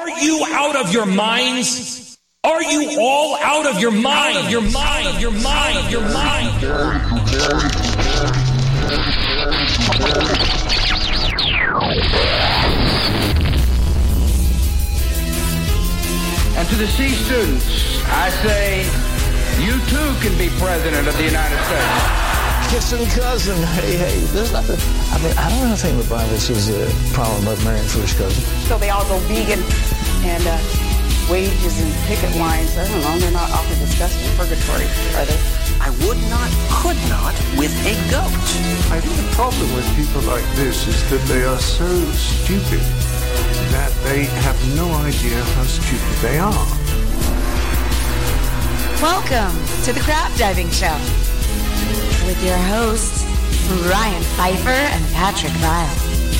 Are you out of your minds? Are you all out of your mind? Your mind, your mind, your mind. And to the C students, I say, you too can be president of the United States. Kissing cousin, hey, there's nothing. I mean, I don't really think LeBron sees a problem about marrying first cousin. So they all go vegan and wages and picket lines. I don't know, they're not awfully disgusting. Purgatory, are they? I would not, could not with a goat. I think the problem with people like this is that they are so stupid that they have no idea how stupid they are. Welcome to the Crab Diving Show with your hosts, Ryan Pfeiffer and Patrick Vile.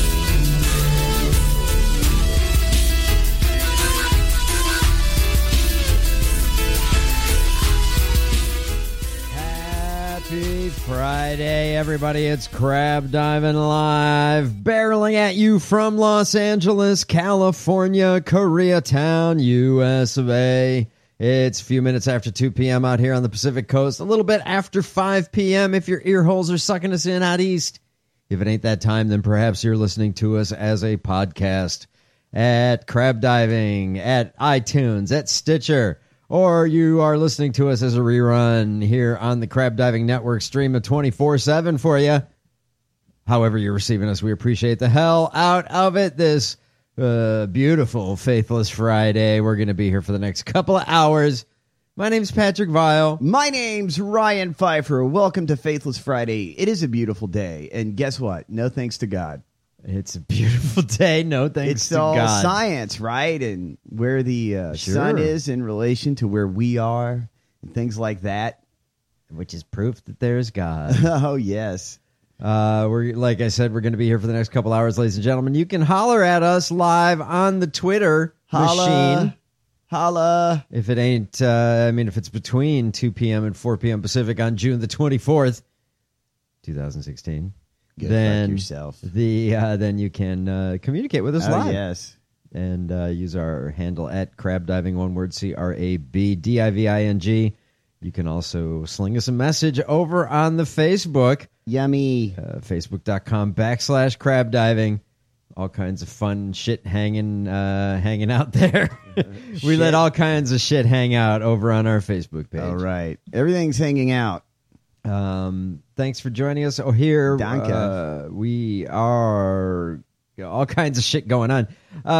Happy Friday, everybody. It's Crab Diving Live, barreling at you from Los Angeles, California, Koreatown, US of A. It's a few minutes after 2 p.m. out here on the Pacific Coast, a little bit after 5 p.m. if your ear holes are sucking us in out east. If it ain't that time, then perhaps you're listening to us as a podcast at Crab Diving, at iTunes, at Stitcher, or you are listening to us as a rerun here on the Crab Diving Network, stream of 24/7 for you. However you're receiving us, we appreciate the hell out of it this beautiful Faithless Friday. We're going to be here for the next couple of hours. My name's Patrick Vile. My name's Ryan Pfeiffer. Welcome to Faithless Friday. It is a beautiful day, and guess what? No thanks to God. It's a beautiful day. No thanks to God. It's all science, right? And where the sun is in relation to where we are and things like that. Which is proof that there's God. Oh, yes. We're like I said, we're going to be here for the next couple hours, ladies and gentlemen. You can holler at us live on the Twitter machine. Holla. If it ain't, if it's between 2 p.m. and 4 p.m. Pacific on June the 24th, 2016, then yourself. Then you can communicate with us live. Yes. And use our handle at crabdiving, one word, CRABDIVING. You can also sling us a message over on the Facebook. Yummy. Facebook.com/crabdiving. All kinds of fun shit hanging out there. We let all kinds of shit hang out over on our Facebook page. All right. Everything's hanging out. Thanks for joining us. Oh, here Danke. We are all kinds of shit going on.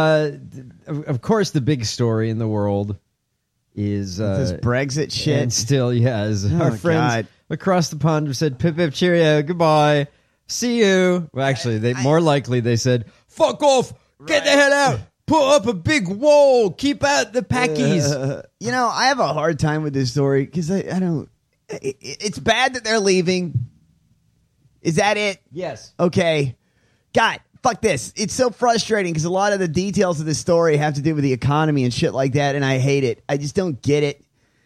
Of course, the big story in the world is this Brexit shit. And still, yes. Our friends across the pond have said, pip, pip, cheerio, goodbye, see you. Well, actually, more likely they said, fuck off, get the hell out, put up a big wall, keep out the packies. I have a hard time with this story because I don't. It's bad that they're leaving. Is that it? Yes. Okay. God, fuck this. It's so frustrating because a lot of the details of this story have to do with the economy and shit like that, and I hate it. I just don't get it.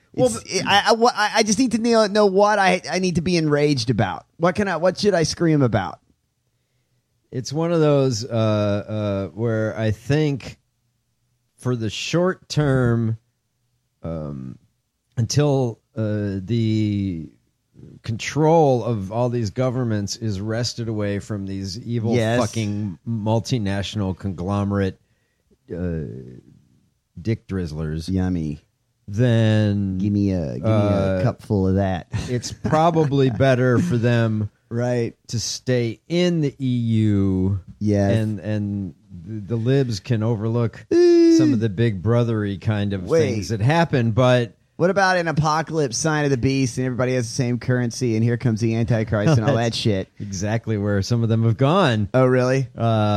I just need to know what I need to be enraged about. What should I scream about? It's one of those where I think for the short term, until the control of all these governments is wrested away from these evil fucking multinational conglomerate dick drizzlers. Yummy. Then give me a cup full of that. It's probably better for them, right, to stay in the EU. Yeah, and the libs can overlook some of the big brothery kind of things that happen. But what about an apocalypse, sign of the beast, and everybody has the same currency, and here comes the Antichrist and all that shit? Exactly where some of them have gone. Oh, really?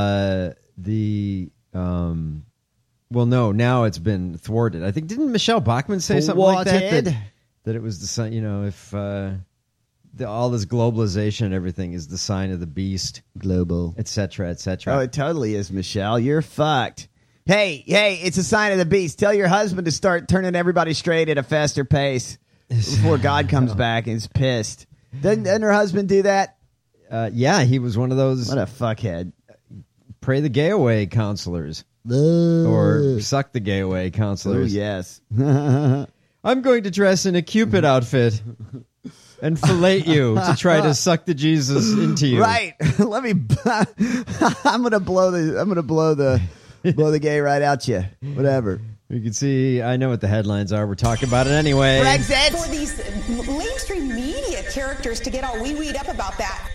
Well, no, now it's been thwarted. I think, didn't Michelle Bachmann say something like that? That it was the sign, if all this globalization and everything is the sign of the beast. Global. Et cetera, et cetera. Oh, it totally is, Michelle. You're fucked. Hey, it's a sign of the beast. Tell your husband to start turning everybody straight at a faster pace before God comes back and is pissed. Doesn't her husband do that? Yeah, he was one of those. What a fuckhead. Pray the gay away counselors. or suck the gay away Oh, counselors. yes. I'm going to dress in a Cupid outfit and fillet you to try to suck the Jesus into you. Right. Let me. I'm gonna blow the gay right out you. Whatever. You can see. I know what the headlines are. We're talking about it anyway. Brexit. For these mainstream media characters to get all wee-weed up about that.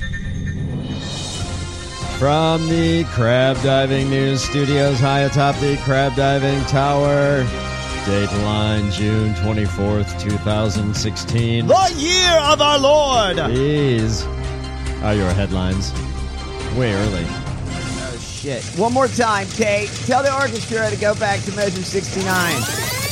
From the Crab Diving News Studios high atop the Crab Diving Tower. Dateline June 24th, 2016. The year of our Lord. These are your headlines. Way early. Oh, shit. One more time, Kate. Tell the orchestra to go back to measure 69.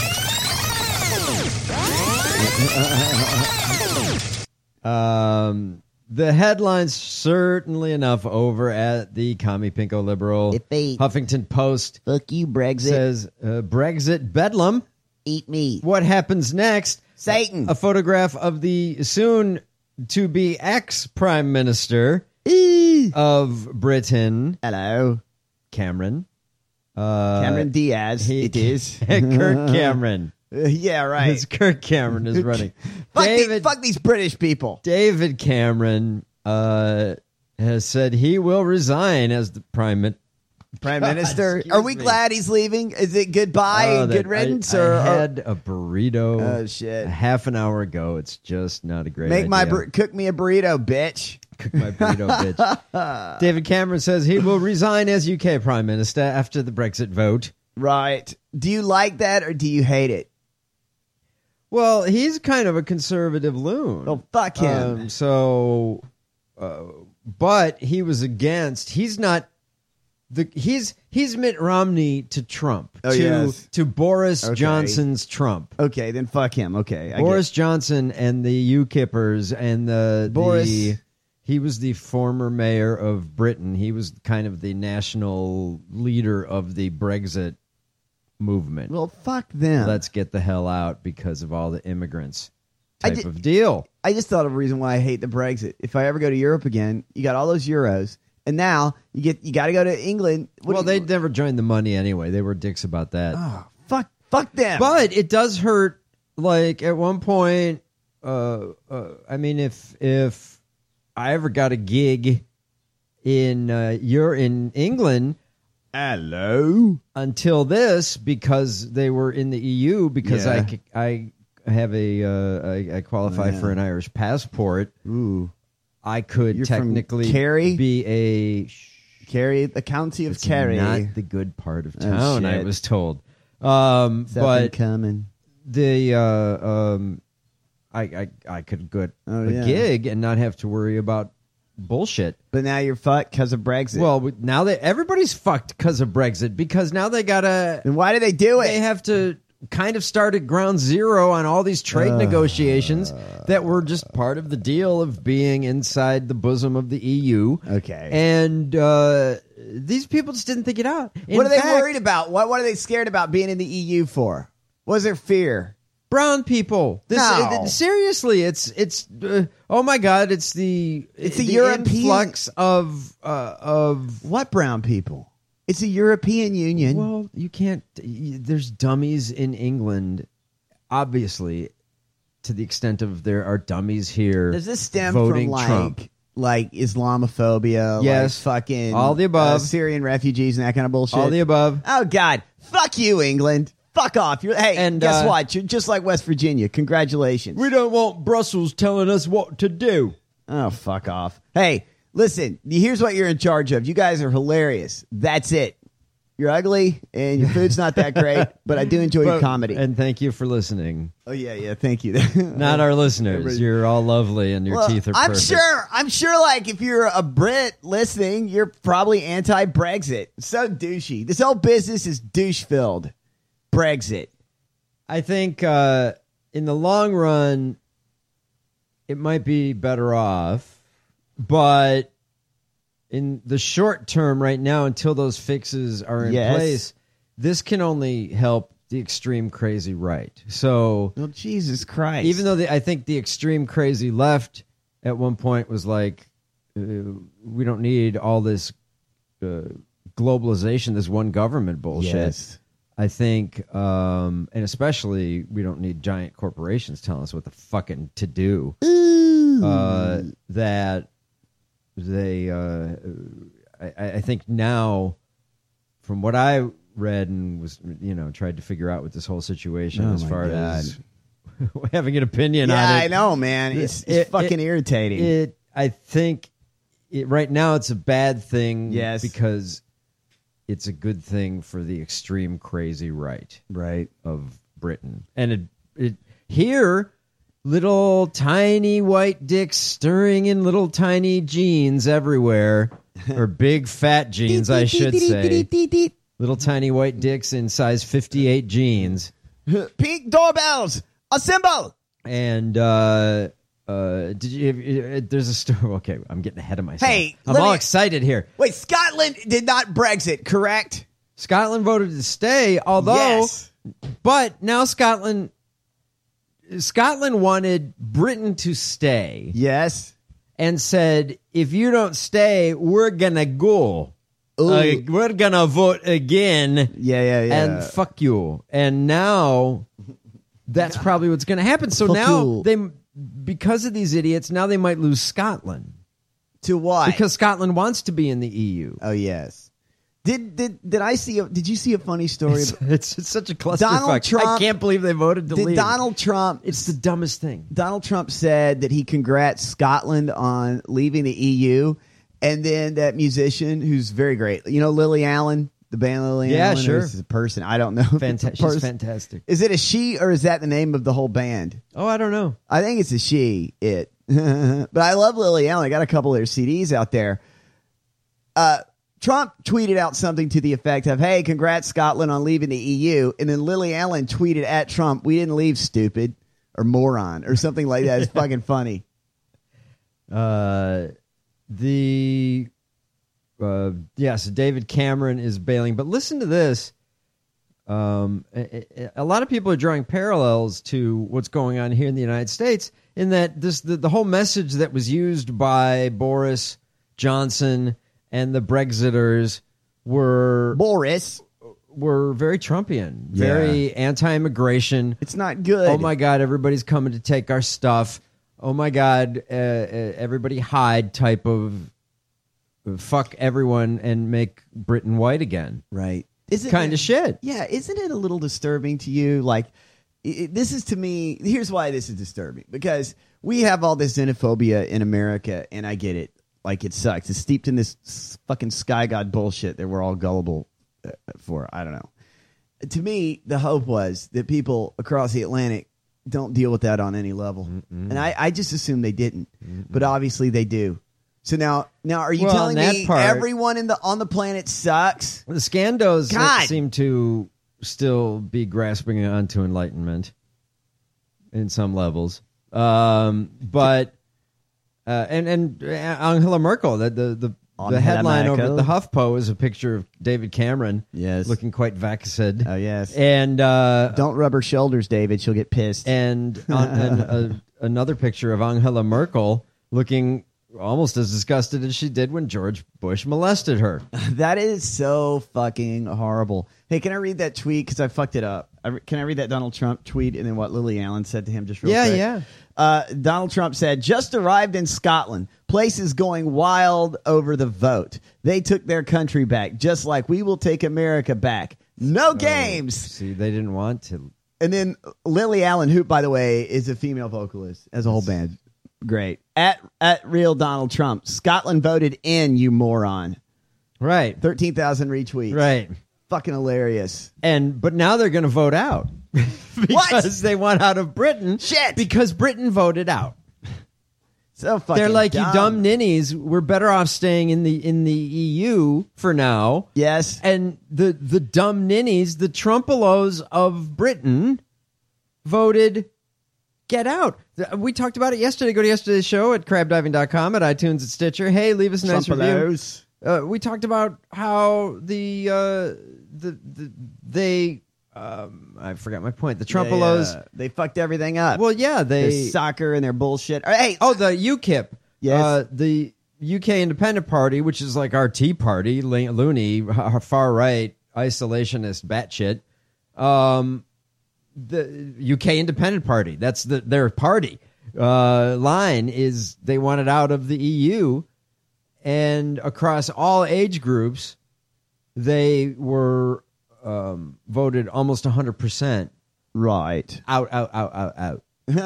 The headlines, certainly enough, over at the Commie Pinko Liberal Huffington Post. Fuck you, Brexit. Says, Brexit Bedlam. Eat me. What happens next? Satan. A photograph of the soon-to-be ex-prime minister of Britain. Hello. Cameron. Cameron Diaz. It is. Kurt Cameron. Yeah, right. It's Kurt Cameron is running. Fuck these British people. David Cameron has said he will resign as the prime minister. Are we glad he's leaving? Is it goodbye and good riddance? I had a burrito. Oh shit! A half an hour ago. It's just not a great idea. Cook me a burrito, bitch. Cook my burrito, bitch. David Cameron says he will resign as UK prime minister after the Brexit vote. Right. Do you like that or do you hate it? Well, he's kind of a conservative loon. Oh, fuck him. But he was against. He's not. He's Mitt Romney to Trump. To Boris Johnson's Trump. Okay, then fuck him. Okay, Boris Johnson and the UKippers and he was the former mayor of Britain. He was kind of the national leader of the Brexit movement. Well, fuck them. Let's get the hell out because of all the immigrants type of deal. I just thought of a reason why I hate the Brexit. If I ever go to Europe again, you got all those euros, and now you got to go to England. They never joined the money anyway. They were dicks about that. Oh, fuck them. But it does hurt. Like at one point, I mean, if I ever got a gig in England. Hello. Until this, because they were in the EU, because I have I qualify for an Irish passport. Ooh, I could technically be Kerry, the county of Kerry, not the good part of town. I was told. But coming. I could get a gig and not have to worry about bullshit. But now you're fucked because of Brexit. Well, now everybody's fucked because of Brexit, because now they gotta. And why do they do it? They have to kind of start at ground zero on all these trade negotiations that were just part of the deal of being inside the bosom of the EU. Okay. And these people just didn't think it out. What are they worried about? What are they scared about being in the EU for? What is their fear? Brown people. Seriously, it's oh my god, it's the European influx of what brown people? It's a European Union. Well, you can't. There's dummies in England, obviously, to the extent of there are dummies here. Does this stem voting from Trump. like Islamophobia? Yes, like fucking all the above. Syrian refugees and that kind of bullshit. All the above. Oh god, fuck you, England. Fuck off. And guess what? You're just like West Virginia. Congratulations. We don't want Brussels telling us what to do. Oh, fuck off. Hey, listen, here's what you're in charge of. You guys are hilarious. That's it. You're ugly, and your food's not that great, but I do enjoy your comedy. And thank you for listening. Oh, yeah, thank you. Not our listeners. You're all lovely, and your teeth are perfect. I'm sure, like, if you're a Brit listening, you're probably anti-Brexit. So douchey. This whole business is douche-filled. Brexit. I think in the long run, it might be better off, but in the short term right now, until those fixes are in place, this can only help the extreme crazy right. So, well, Jesus Christ. Even though I think the extreme crazy left at one point was like, we don't need all this globalization, this one government bullshit. Yes. I think, and especially, we don't need giant corporations telling us what the fucking to do. That they, I think now, from what I read and was, tried to figure out with this whole situation as far as having an opinion on it. Yeah, I know, man. It's fucking irritating. I think right now it's a bad thing. Yes. Because it's a good thing for the extreme crazy right of Britain. And here, little tiny white dicks stirring in little tiny jeans everywhere, or big fat jeans, I should say. Little tiny white dicks in size 58 jeans. Pink doorbells, assemble! And did you? There's a story. Okay, I'm getting ahead of myself. Hey, I'm all excited here. Wait, Scotland did not Brexit, correct? Scotland voted to stay, although, but now Scotland wanted Britain to stay. Yes, and said, if you don't stay, we're gonna go. We're gonna vote again. Yeah. And fuck you. And now that's probably what's gonna happen. So now because of these idiots, now they might lose Scotland. To what? Because Scotland wants to be in the EU. Oh yes. Did I see? Did you see a funny story? It's such a clusterfuck. Donald Trump. I can't believe they voted to leave. Donald Trump. It's the dumbest thing. Donald Trump said that he congrats Scotland on leaving the EU, and then that musician who's very great, Lily Allen, the band Lily Allen. Yeah, sure. This is a person. I don't know. She's fantastic. Is it a she or is that the name of the whole band? Oh, I don't know. I think it's a she. But I love Lily Allen. I got a couple of their CDs out there. Trump tweeted out something to the effect of, hey, congrats Scotland on leaving the EU. And then Lily Allen tweeted at Trump, we didn't leave, stupid, or moron, or something like that. It's fucking funny. Yes, David Cameron is bailing. But listen to this. A lot of people are drawing parallels to what's going on here in the United States in that the whole message that was used by Boris Johnson and the Brexiters were very Trumpian, very anti-immigration. It's not good. Oh my God, everybody's coming to take our stuff. Oh my God, everybody hide type of fuck everyone and make Britain white again. Right. Kind of shit. Yeah, isn't it a little disturbing to you? Like, this is to me, here's why this is disturbing. Because we have all this xenophobia in America, and I get it. Like, it sucks. It's steeped in this fucking sky god bullshit that we're all gullible for. I don't know. To me, the hope was that people across the Atlantic don't deal with that on any level. Mm-mm. And I just assumed they didn't. Mm-mm. But obviously they do. So now are you telling me everyone on the planet sucks? The Scandos seem to still be grasping onto enlightenment in some levels. But and Angela Merkel, the headline over at the HuffPo is a picture of David Cameron, looking quite vaccinated. Oh yes, and don't rub her shoulders, David. She'll get pissed. And another picture of Angela Merkel looking almost as disgusted as she did when George Bush molested her. That is so fucking horrible. Hey, can I read that tweet? Because I fucked it up. Can I read that Donald Trump tweet and then what Lily Allen said to him just real quick? Yeah. Donald Trump said, just arrived in Scotland. Place is going wild over the vote. They took their country back, just like we will take America back. No games. See, they didn't want to. And then Lily Allen, who, by the way, is a female vocalist as a whole band. Great. At real Donald Trump. Scotland voted in, you moron. Right. 13,000 retweets. Right. Fucking hilarious. But now they're going to vote out. Because they want out of Britain. Shit. Because Britain voted out. So fucking They're like, dumb. you dumb ninnies, we're better off staying in the EU for now. Yes. And the dumb ninnies, the Trumpelos of Britain, voted get out. We talked about it yesterday. Go to yesterday's show at crabdiving.com, at iTunes, at Stitcher. Hey, leave us a nice review. We talked about how I forgot my point. The Trumpelos. They fucked everything up. Well, yeah. Their soccer and their bullshit. Hey. Oh, the UKIP. Yes. UK Independent Party, which is like our Tea Party, loony, far right, isolationist batshit. The UK Independent Party, that's their party line is they want it out of the EU, and across all age groups, they were voted almost 100%. Right. Out. Out.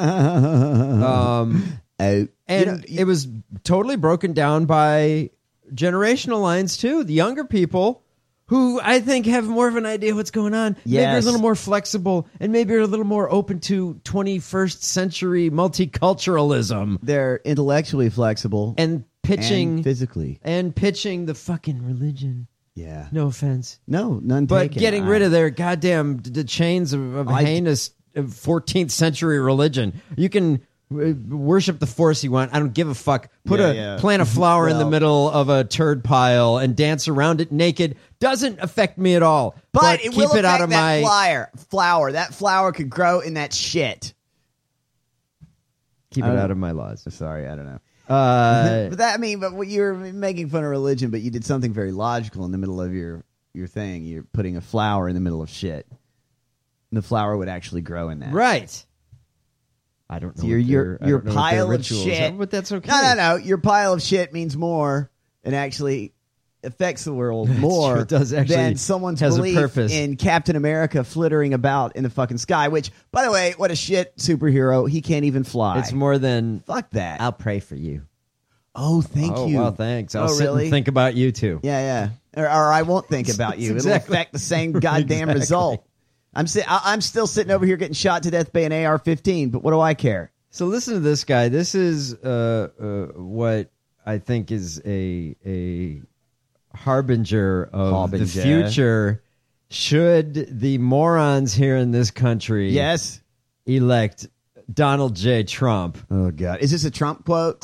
And it was totally broken down by generational lines, too. The younger people, who I think have more of an idea what's going on, maybe are a little more flexible, and maybe are a little more open to 21st century multiculturalism. They're intellectually flexible. And pitching... And physically. And pitching the fucking religion. Yeah. No offense. No, none but taken. Getting rid of their goddamn the chains of heinous 14th century religion. You can worship the force you want. I don't give a fuck. Plant a flower in the middle of a turd pile and dance around it naked. Doesn't affect me at all. But it keep will it out of that my flower. That flower could grow in that shit. Keep it out of my laws. Sorry, I don't know. But you're making fun of religion, but you did something very logical in the middle of your thing. You're putting a flower in the middle of shit. And the flower would actually grow in that. Right. I don't know. So your pile of shit. But that's okay. No. Your pile of shit means more and actually affects the world more it does actually than someone's has belief a purpose. in Captain America flittering about in the fucking sky, which, by the way, what a shit superhero. He can't even fly. It's more than... Fuck that. I'll pray for you. Oh, thank you. Well, thanks. I'll sit and think about you, too. Yeah. Or I won't think about you. It'll affect the same goddamn result. I'm still sitting over here getting shot to death by an AR-15, but what do I care? So listen to this guy. This is what I think is a harbinger of the future. Should the morons here in this country elect Donald J. Trump? Oh God, is this a Trump quote?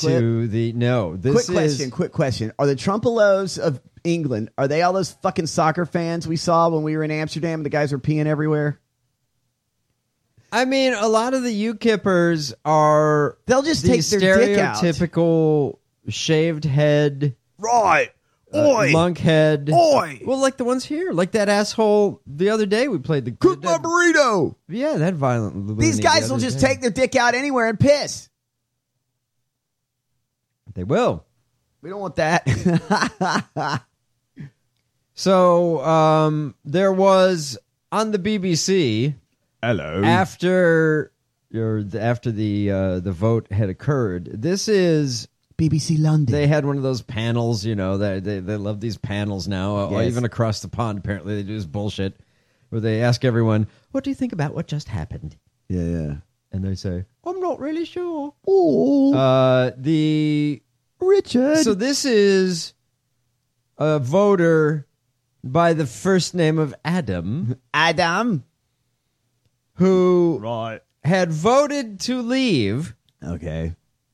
Quick question. Are the Trumpelos of England, are they all those fucking soccer fans we saw when we were in Amsterdam? The guys were peeing everywhere. I mean, a lot of the UKippers are... They'll just take their dick out. Stereotypical shaved head. Right. Oi. Lunkhead. Oi. Well, like the ones here. Like that asshole the other day we played the... Cook my burrito. Yeah, that violent... These guys will just take their dick out anywhere and piss. They will. We don't want that. So, there was on the BBC... Hello. After the vote had occurred, this is BBC London. They had one of those panels, they love these panels now. Yes. Even across the pond, apparently they do this bullshit where they ask everyone, "What do you think about what just happened?" Yeah. And they say, "I'm not really sure." Oh. The Richard. So this is a voter by the first name of Adam. Who had voted to leave. Okay.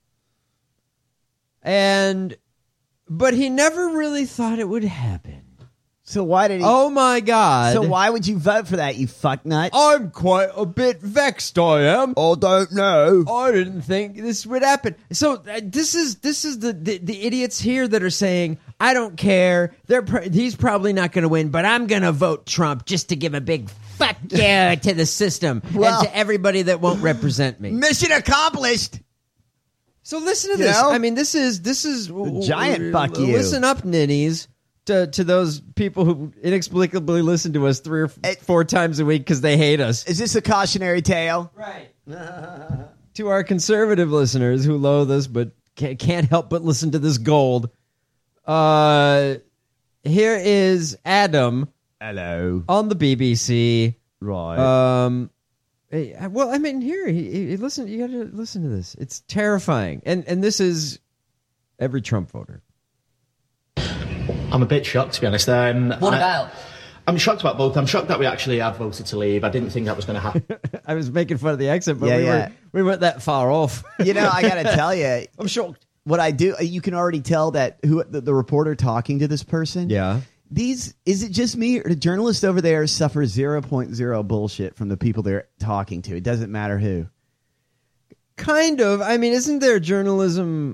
But he never really thought it would happen. So why did he... Oh, my God. So why would you vote for that, you fucknut? I'm quite a bit vexed, I am. I don't know. I didn't think this would happen. So this is the idiots here that are saying, I don't care. He's probably not going to win, but I'm going to vote Trump just to give a big fuck yeah to the system and to everybody that won't represent me. Mission accomplished. So listen to this. I mean, this is a giant fuck you. Listen up, ninnies. To those people who inexplicably listen to us 3 or 4 times a week because they hate us. Is this a cautionary tale? Right. To our conservative listeners who loathe us but can't help but listen to this gold. Here is Adam. Hello. On the BBC. Right. Well, I mean, here, he listen. You got to listen to this. It's terrifying, and this is every Trump voter. I'm a bit shocked, to be honest. What about? I'm shocked about both. I'm shocked that we actually have voted to leave. I didn't think that was going to happen. I was making fun of the accent, but we weren't that far off. I got to tell you, I'm shocked. What I do, you can already tell that the reporter talking to this person. Yeah. Is it just me, or the journalists over there suffer 0.0 bullshit from the people they're talking to? It doesn't matter who. Kind of. I mean, isn't there journalism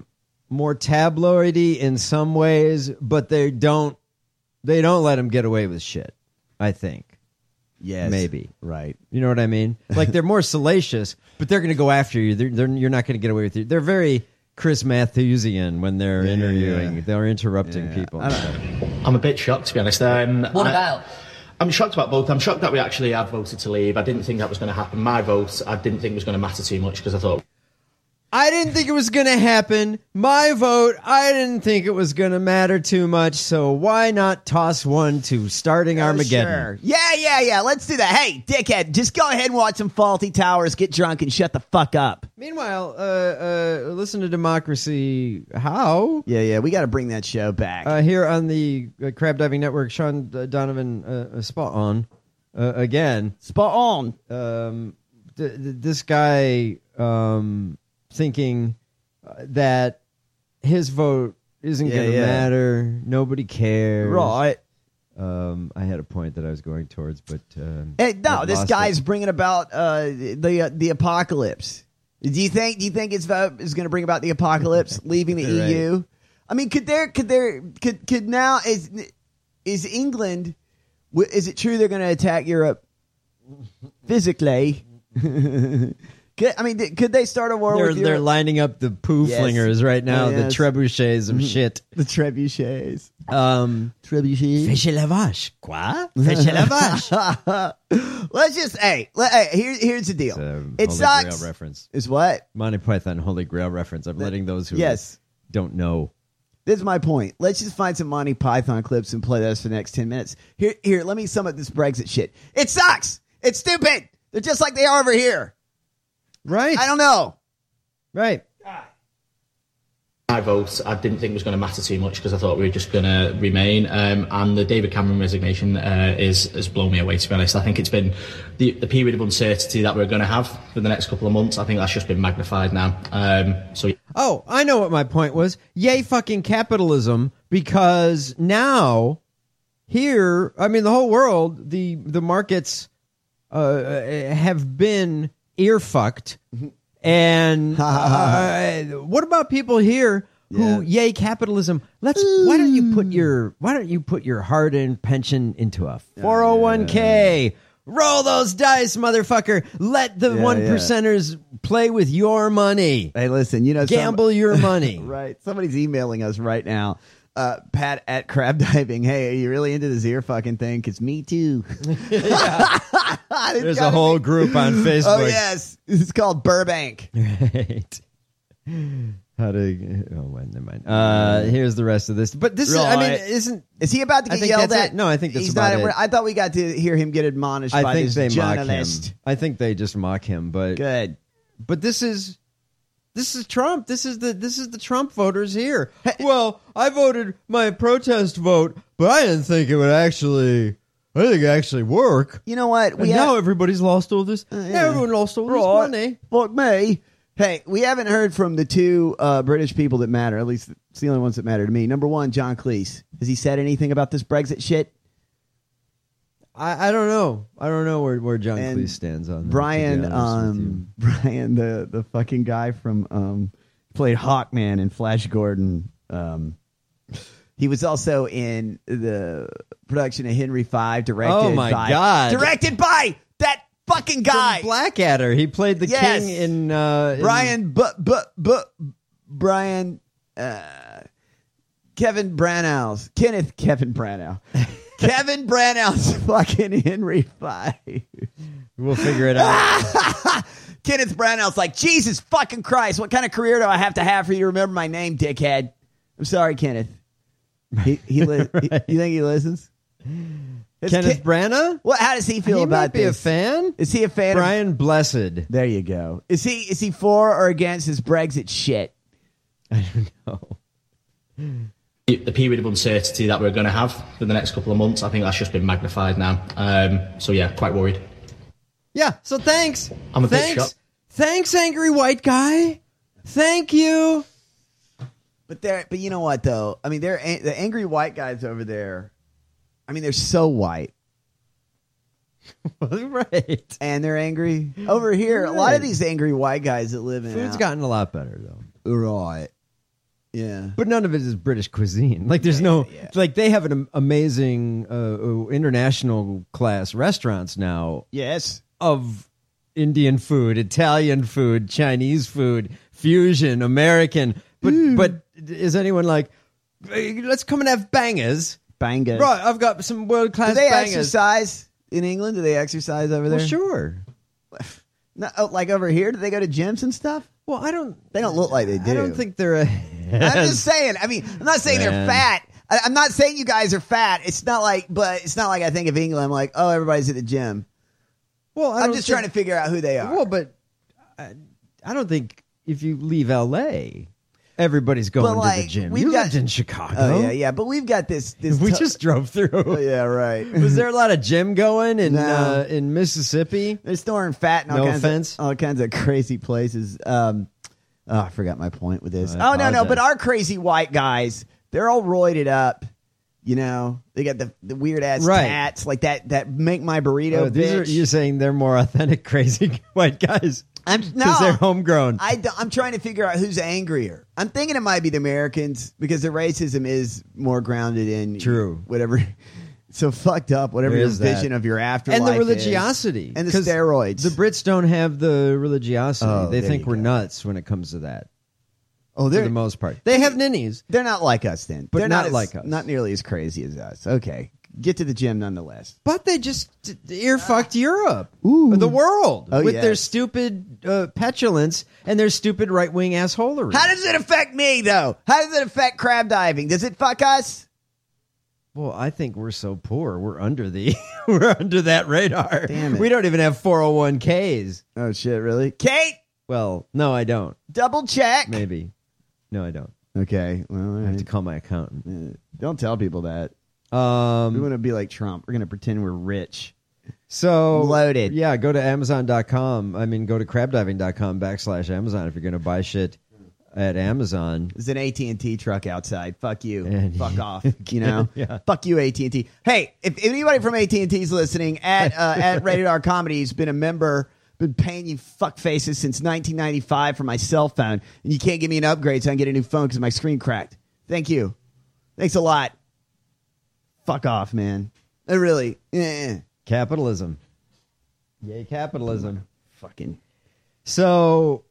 more tabloidy in some ways, but they don't let them get away with shit, I think. Yes. Maybe. Right. You know what I mean? Like, they're more salacious, but they're going to go after you. You're not going to get away with it. They're very Chris Matthewsian when they're interviewing. Yeah. They're interrupting people. I'm a bit shocked, to be honest. What about? I'm shocked about both. I'm shocked that we actually have voted to leave. I didn't think that was going to happen. My vote, I didn't think was going to matter too much because I thought... I didn't think it was going to happen. My vote, I didn't think it was going to matter too much, so why not toss one to Starting Armageddon? Sure. Yeah. Let's do that. Hey, dickhead, just go ahead and watch some Faulty Towers, get drunk, and shut the fuck up. Meanwhile, listen to Democracy How? Yeah, we got to bring that show back. Here on the Crab Diving Network, Sean Donovan, spot on. Again. Spot on. This guy... thinking that his vote isn't going to matter. Nobody cares. Right. I had a point that I was going towards, but this guy's bringing about the apocalypse. Do you think his vote is going to bring about the apocalypse, leaving the EU? Right. I mean, could now is England? Is it true they're going to attack Europe physically? Could they start a war with Europe? They're lining up the poo flingers right now, the trebuchets of shit. The trebuchets. Trebuchets. Fais la vache. Quoi? Fais la vache. Let's just, here's the deal. It Holy sucks. Grail reference. Is what? Monty Python Holy Grail reference. I'm letting those who don't know. This is my point. Let's just find some Monty Python clips and play those for the next 10 minutes. Here, let me sum up this Brexit shit. It sucks. It's stupid. They're just like they are over here. Right. I don't know. Right. My vote, I didn't think was going to matter too much because I thought we were just going to remain. And the David Cameron resignation has blown me away, to be honest. I think it's been the period of uncertainty that we're going to have for the next couple of months. I think that's just been magnified now. Oh, I know what my point was. Yay fucking capitalism, because now here, I mean, the whole world, the markets have been ear fucked. And what about people here who yay capitalism? Why don't you put your hard-earned pension into a 401k? Roll those dice, mother-fucker. Let the one percenters play with your money. Hey, listen, gamble your money. Right. Somebody's emailing us right now. Pat at Crab Diving. Hey, are you really into this ear fucking thing? Because me too. There's a whole group on Facebook. Oh, yes. It's called Burbank. Right. Never mind. Here's the rest of this. But this is he about to get yelled at? No, I think that's about it. I thought we got to hear him get admonished by this journalist. Mock him. I think they just mock him, but good. But this is Trump. This is the Trump voters here. Well, I voted my protest vote, but I didn't think it would actually work. You know what? Now everybody's lost all this. Everyone lost all this money. Fuck me. Hey, we haven't heard from the two British people that matter. At least it's the only ones that matter to me. Number one, John Cleese. Has he said anything about this Brexit shit? I don't know. I don't know where John Cleese stands on that. Brian, the fucking guy from played Hawkman in Flash Gordon. He was also in the production of Henry V, directed by that fucking guy. From Blackadder. He played the king in Kevin Branagh. Kevin Branagh's fucking Henry V. We'll figure it out. Kenneth Branagh's like, Jesus fucking Christ, what kind of career do I have to have for you to remember my name, dickhead? I'm sorry, Kenneth. You think he listens? Kenneth Branagh? Well, how does he feel about this? He might be a fan. Is he a fan Brian Blessed. There you go. Is he for or against his Brexit shit? I don't know. The period of uncertainty that we're going to have for the next couple of months, I think that's just been magnified now. Quite worried. Yeah, so thanks. I'm a bit shocked. Thanks, angry white guy. Thank you. But you know what, though? I mean, the angry white guys over there, I mean, they're so white. Right. And they're angry. Over here, a lot of these angry white guys that live in... Food's gotten a lot better, though. Right. Yeah. But none of it is British cuisine. Like there's like they have an amazing international class restaurants now. Yes. Of Indian food, Italian food, Chinese food, fusion, American. But is anyone like, hey, let's come and have bangers? Bangers. Right, I've got some world class bangers. Do they exercise in England? Do they exercise over there? Well, sure. Like over here, do they go to gyms and stuff? Well, They don't look like they do. I don't think they're. I'm just saying. I mean, I'm not saying they're fat. I'm not saying you guys are fat. It's not like I think of England. I'm like, oh, everybody's at the gym. Well, I'm just trying to figure out who they are. Well, but I don't think if you leave L.A., everybody's going to the gym. You lived in Chicago. Oh yeah. But we've got this. We just drove through. Oh, yeah, right. Was there a lot of gym going in Mississippi? They're storing fat in all kinds of crazy places. I forgot my point with this. No. But our crazy white guys, they're all roided up. You know, they got the weird ass tats like that. Make my burrito. You're saying they're more authentic crazy white guys. Because they're homegrown. I'm trying to figure out who's angrier. I'm thinking it might be the Americans because the racism is more grounded in whatever. So fucked up, whatever your vision of your afterlife and the religiosity is. And the steroids. The Brits don't have the religiosity. They think we're nuts when it comes to that. Oh, for the most part, they have ninnies. They're not like us, then. But they're not like us. Not nearly as crazy as us. Okay, get to the gym nonetheless. But they just ear-fucked Europe, the world, with their stupid petulance and their stupid right-wing assholery. How does it affect me, though? How does it affect crab diving? Does it fuck us? Well, I think we're so poor. We're under we're under that radar. Damn it. We don't even have 401ks. Oh shit, really? Kate? Well, no, I don't. Double check. Maybe. No, I don't. Okay. Well, I have to call my accountant. Don't tell people that. We want to be like Trump. We're going to pretend we're rich. So loaded. Yeah, go to Amazon.com. I mean, go to crabdiving.com/Amazon if you're going to buy shit at Amazon. There's an AT&T truck outside. Fuck you. And fuck off. You know? Yeah. Fuck you, AT&T. Hey, if anybody from AT&T is listening, at Rated R Comedy's been a member, been paying you fuck faces since 1995 for my cell phone, and you can't give me an upgrade so I can get a new phone because my screen cracked. Thank you. Thanks a lot. Fuck off, man. I really. Capitalism. Yay, capitalism. Fucking. So,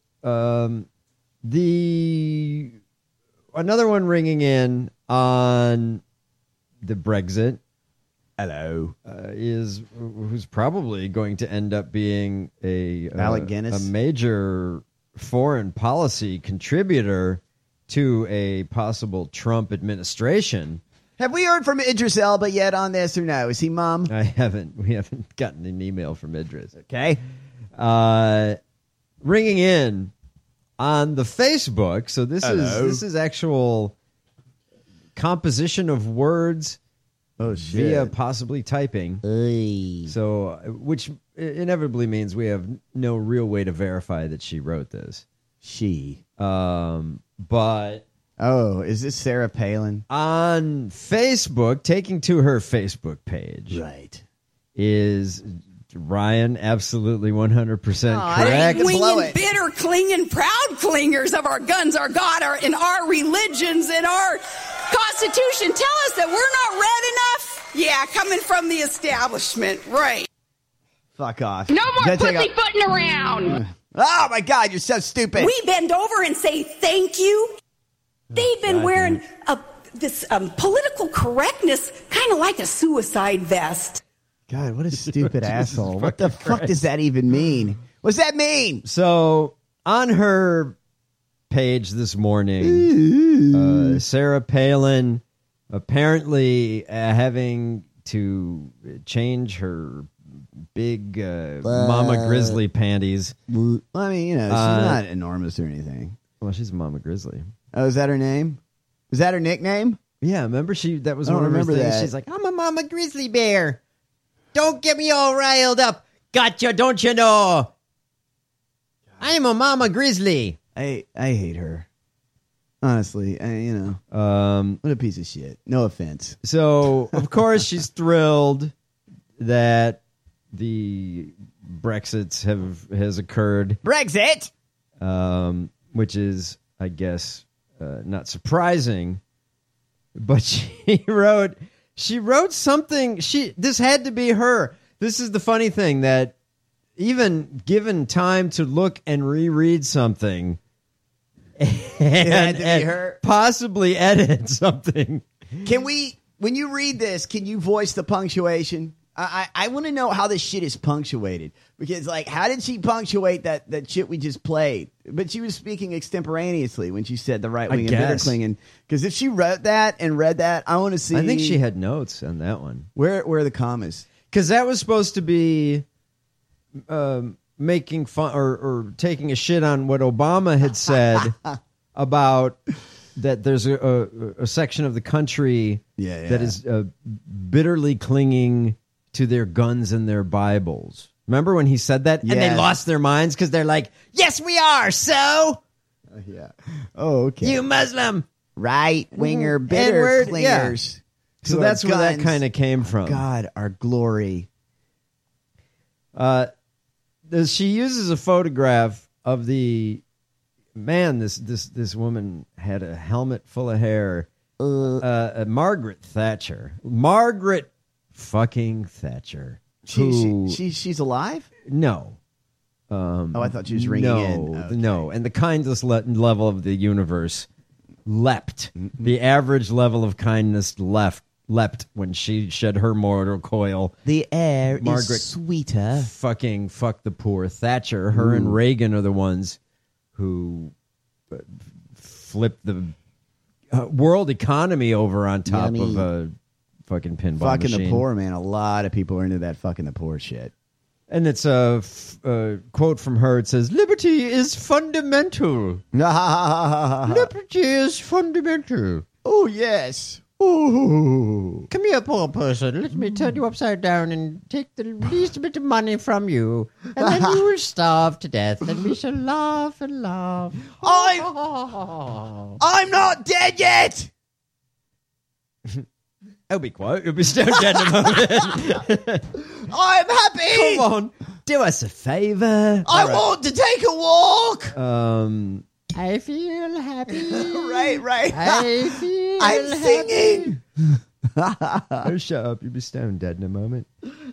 another one ringing in on the Brexit. Hello. Is who's probably going to end up being a major foreign policy contributor to a possible Trump administration. Have we heard from Idris Elba yet on this or no? Is he mum? I haven't. We haven't gotten an email from Idris. Okay. Ringing in on the Facebook. So this is actual composition of words. Oh shit! Via possibly typing. So, which inevitably means we have no real way to verify that she wrote this. But is this Sarah Palin on Facebook? Taking to her Facebook page, right? Is Ryan absolutely 100% correct? Winging, bitter, clinging, proud clingers of our guns, our God, and our religions, and our Constitution tell us that we're not red enough? Yeah, coming from the establishment, right. Fuck off. No more pussyfooting around. Oh, my God, you're so stupid. We bend over and say thank you. They've been wearing this political correctness kind of like a suicide vest. God, what a stupid asshole. What the fuck does that even mean? What's that mean? So, on her page this morning, Sarah Palin apparently having to change her big Mama Grizzly panties. Well, I mean, she's not enormous or anything. Well, she's Mama Grizzly. Oh, is that her name? Is that her nickname? Yeah, remember that was one of her things. That. She's like, I'm a Mama Grizzly bear. Don't get me all riled up. Gotcha, don't you know? I'm a Mama Grizzly. I hate her. Honestly, what a piece of shit. No offense. So, of course, she's thrilled that the Brexits has occurred. Brexit! Which is, I guess, not surprising. But she wrote something. This had to be her. This is the funny thing, that even given time to look and reread something, and possibly edit something. Can we, when you read this, can you voice the punctuation? I want to know how this shit is punctuated, because like, how did she punctuate that shit we just played? But she was speaking extemporaneously when she said the right wing and Bitterklingen. Because if she wrote that and read that, I want to see. I think she had notes on that one. Where are the commas? Because that was supposed to be making fun or taking a shit on what Obama had said about that there's a section of the country that is bitterly clinging to their guns and their Bibles. Remember when he said that? Yes. And they lost their minds because they're like, yes, we are, so? Yeah. Oh, okay. You Muslim. Right-winger Bitterklingers. Yeah. So that's where that kind of came from. God, our glory. She uses a photograph of the man. This woman had a helmet full of hair. Margaret Thatcher. Margaret fucking Thatcher. She's alive? No. I thought she was ringing in. Okay. No. And the kindness level of the universe leapt. Mm-hmm. The average level of kindness leapt when she shed her mortal coil. The air is sweeter. Fucking fuck the poor. Thatcher, her and Reagan are the ones who flipped the world equonomy over on top of a fucking pinball fucking machine. The poor, man. A lot of people are into that fucking the poor shit. And it's a quote from her. It says, "Liberty is fundamental." Liberty is fundamental. Oh, yes. Ooh. Come here, poor person. Let me turn you upside down and take the least bit of money from you. And then you will starve to death, and we shall laugh and laugh. I'm not dead yet! Oh, be quiet. You'll be stone dead in a moment. I'm happy! Come on. Do us a favor. I want to take a walk! I feel happy. Right. I'm singing. Oh, shut up. You'll be stone dead in a moment.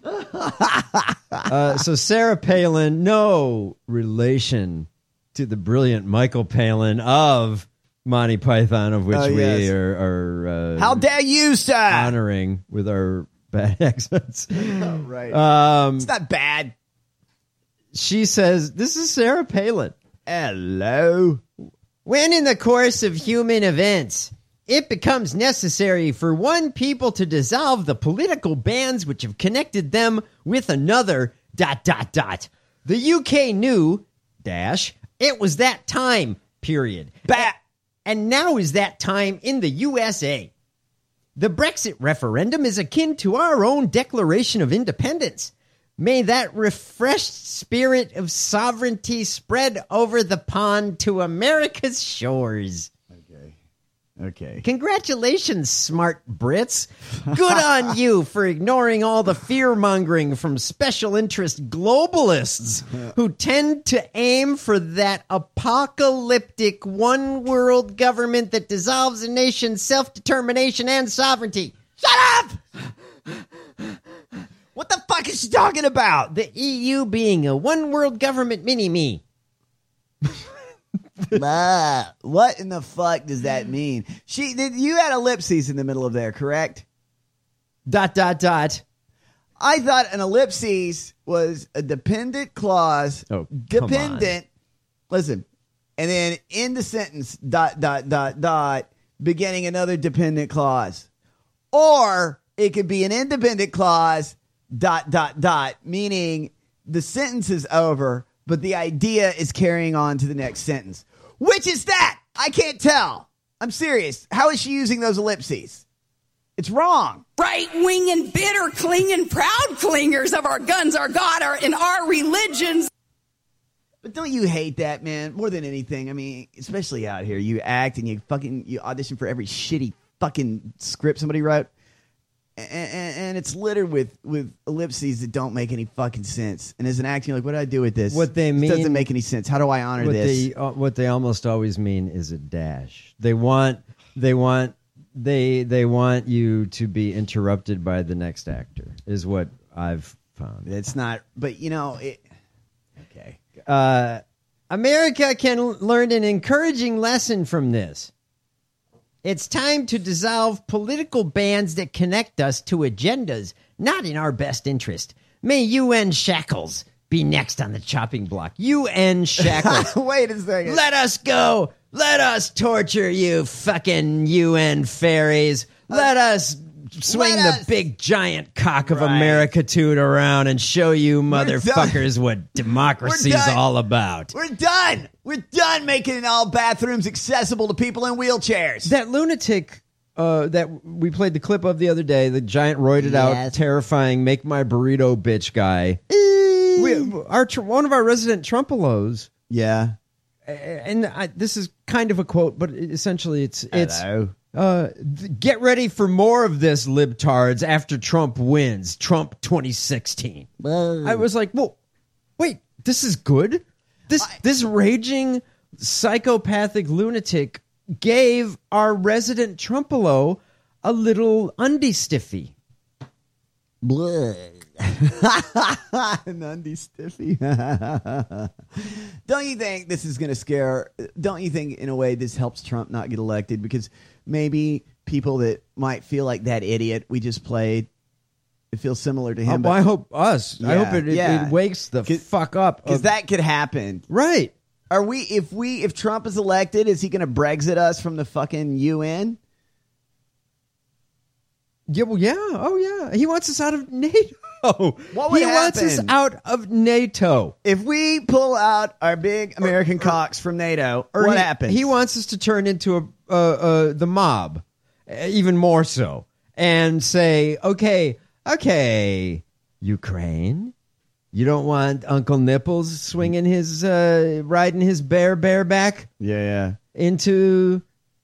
So Sarah Palin, no relation to the brilliant Michael Palin of Monty Python, of which we are how dare you, sir, honoring with our bad accents. Right. It's not bad. She says, this is Sarah Palin. Hello. When in the course of human events, it becomes necessary for one people to dissolve the political bands which have connected them with another, ... The UK knew, ... it was that time, period. And now is that time in the USA. The Brexit referendum is akin to our own Declaration of Independence. May that refreshed spirit of sovereignty spread over the pond to America's shores. Okay. Congratulations, smart Brits. Good on you for ignoring all the fear-mongering from special interest globalists who tend to aim for that apocalyptic one-world government that dissolves a nation's self-determination and sovereignty. Shut up! What the fuck is she talking about? The EU being a one-world government mini-me. What in the fuck does that mean? You had ellipses in the middle of there, correct? ... I thought an ellipses was a dependent clause. Oh, dependent. Listen, and then in the sentence ... beginning another dependent clause, or it could be an independent clause ... meaning the sentence is over, but the idea is carrying on to the next sentence. Which is that? I can't tell. I'm serious. How is she using those ellipses? It's wrong. Right-wing and bitter clinging proud clingers of our guns, our God, and our religions. But don't you hate that, man? More than anything. I mean, especially out here. You act and you audition for every shitty fucking script somebody wrote. and it's littered with ellipses that don't make any fucking sense. And as an actor, you're like, what do I do with this? What they mean doesn't make any sense. How do I honor this? What they almost always mean is a dash. They want you to be interrupted by the next actor. Is what I've found. It's not, but okay. America can learn an encouraging lesson from this. It's time to dissolve political bands that connect us to agendas not in our best interest. May UN shackles be next on the chopping block. UN shackles. Wait a second. Let us go. Let us torture you, fucking UN fairies. Let us swing the big giant cock of America toot around and show you motherfuckers what democracy's all about. We're done. We're done making all bathrooms accessible to people in wheelchairs. That lunatic that we played the clip of the other day, the giant roided out, terrifying, make my burrito bitch guy. One of our resident Trumpelos. Yeah. And this is kind of a quote, but essentially it's get ready for more of this, libtards, after Trump wins. Trump 2016. I was like, well, wait, this is good? This raging psychopathic lunatic gave our resident Trumpelo a little undie stiffy. An undie stiffy. Don't you think this is going to scare? Don't you think in a way this helps Trump not get elected? Because maybe people that might feel like that idiot we just played, it feels similar to him. I hope us. Yeah, I hope it wakes the fuck up. Because that could happen. Right. Are we? If Trump is elected, is he going to Brexit us from the fucking UN? Yeah. Well, yeah. Oh, yeah. He wants us out of NATO. What would he wants us out of NATO. If we pull out our big American cocks from NATO, what happens? He wants us to turn into the mob, even more so, and say, okay, Ukraine, you don't want Uncle Nipples swinging his, riding his bareback? Yeah. Into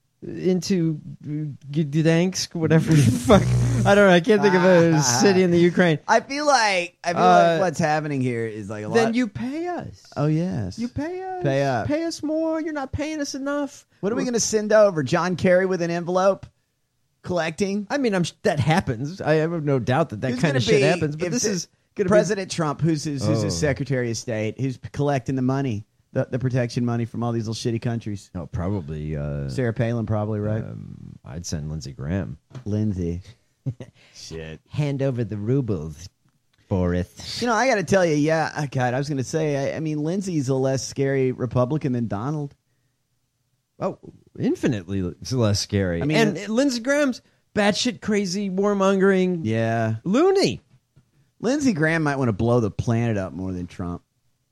Gdansk, whatever the fuck. I don't know. I can't think of a city in the Ukraine. I feel like what's happening here is like a lot. Then you pay us. Oh yes, you pay us. Pay up. Pay us more. You're not paying us enough. What are we going to send over? John Kerry with an envelope collecting? I mean, that happens. I have no doubt that kind of shit happens. But this is going to be President Trump, who's his Secretary of State, who's collecting the money. The protection money from all these little shitty countries. Oh, probably. Sarah Palin, probably, right? I'd send Lindsey Graham. Lindsey. Shit. Hand over the rubles, Boris. I got to tell you, God, I was going to say, I mean, Lindsey's a less scary Republican than Donald. Oh, infinitely less scary. I mean, and Lindsey Graham's batshit crazy, warmongering, loony. Lindsey Graham might want to blow the planet up more than Trump.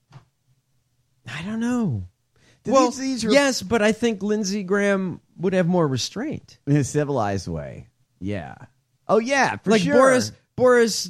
I don't know. Yes, but I think Lindsey Graham would have more restraint. In a civilized way. Yeah. Oh, yeah, for like sure. Boris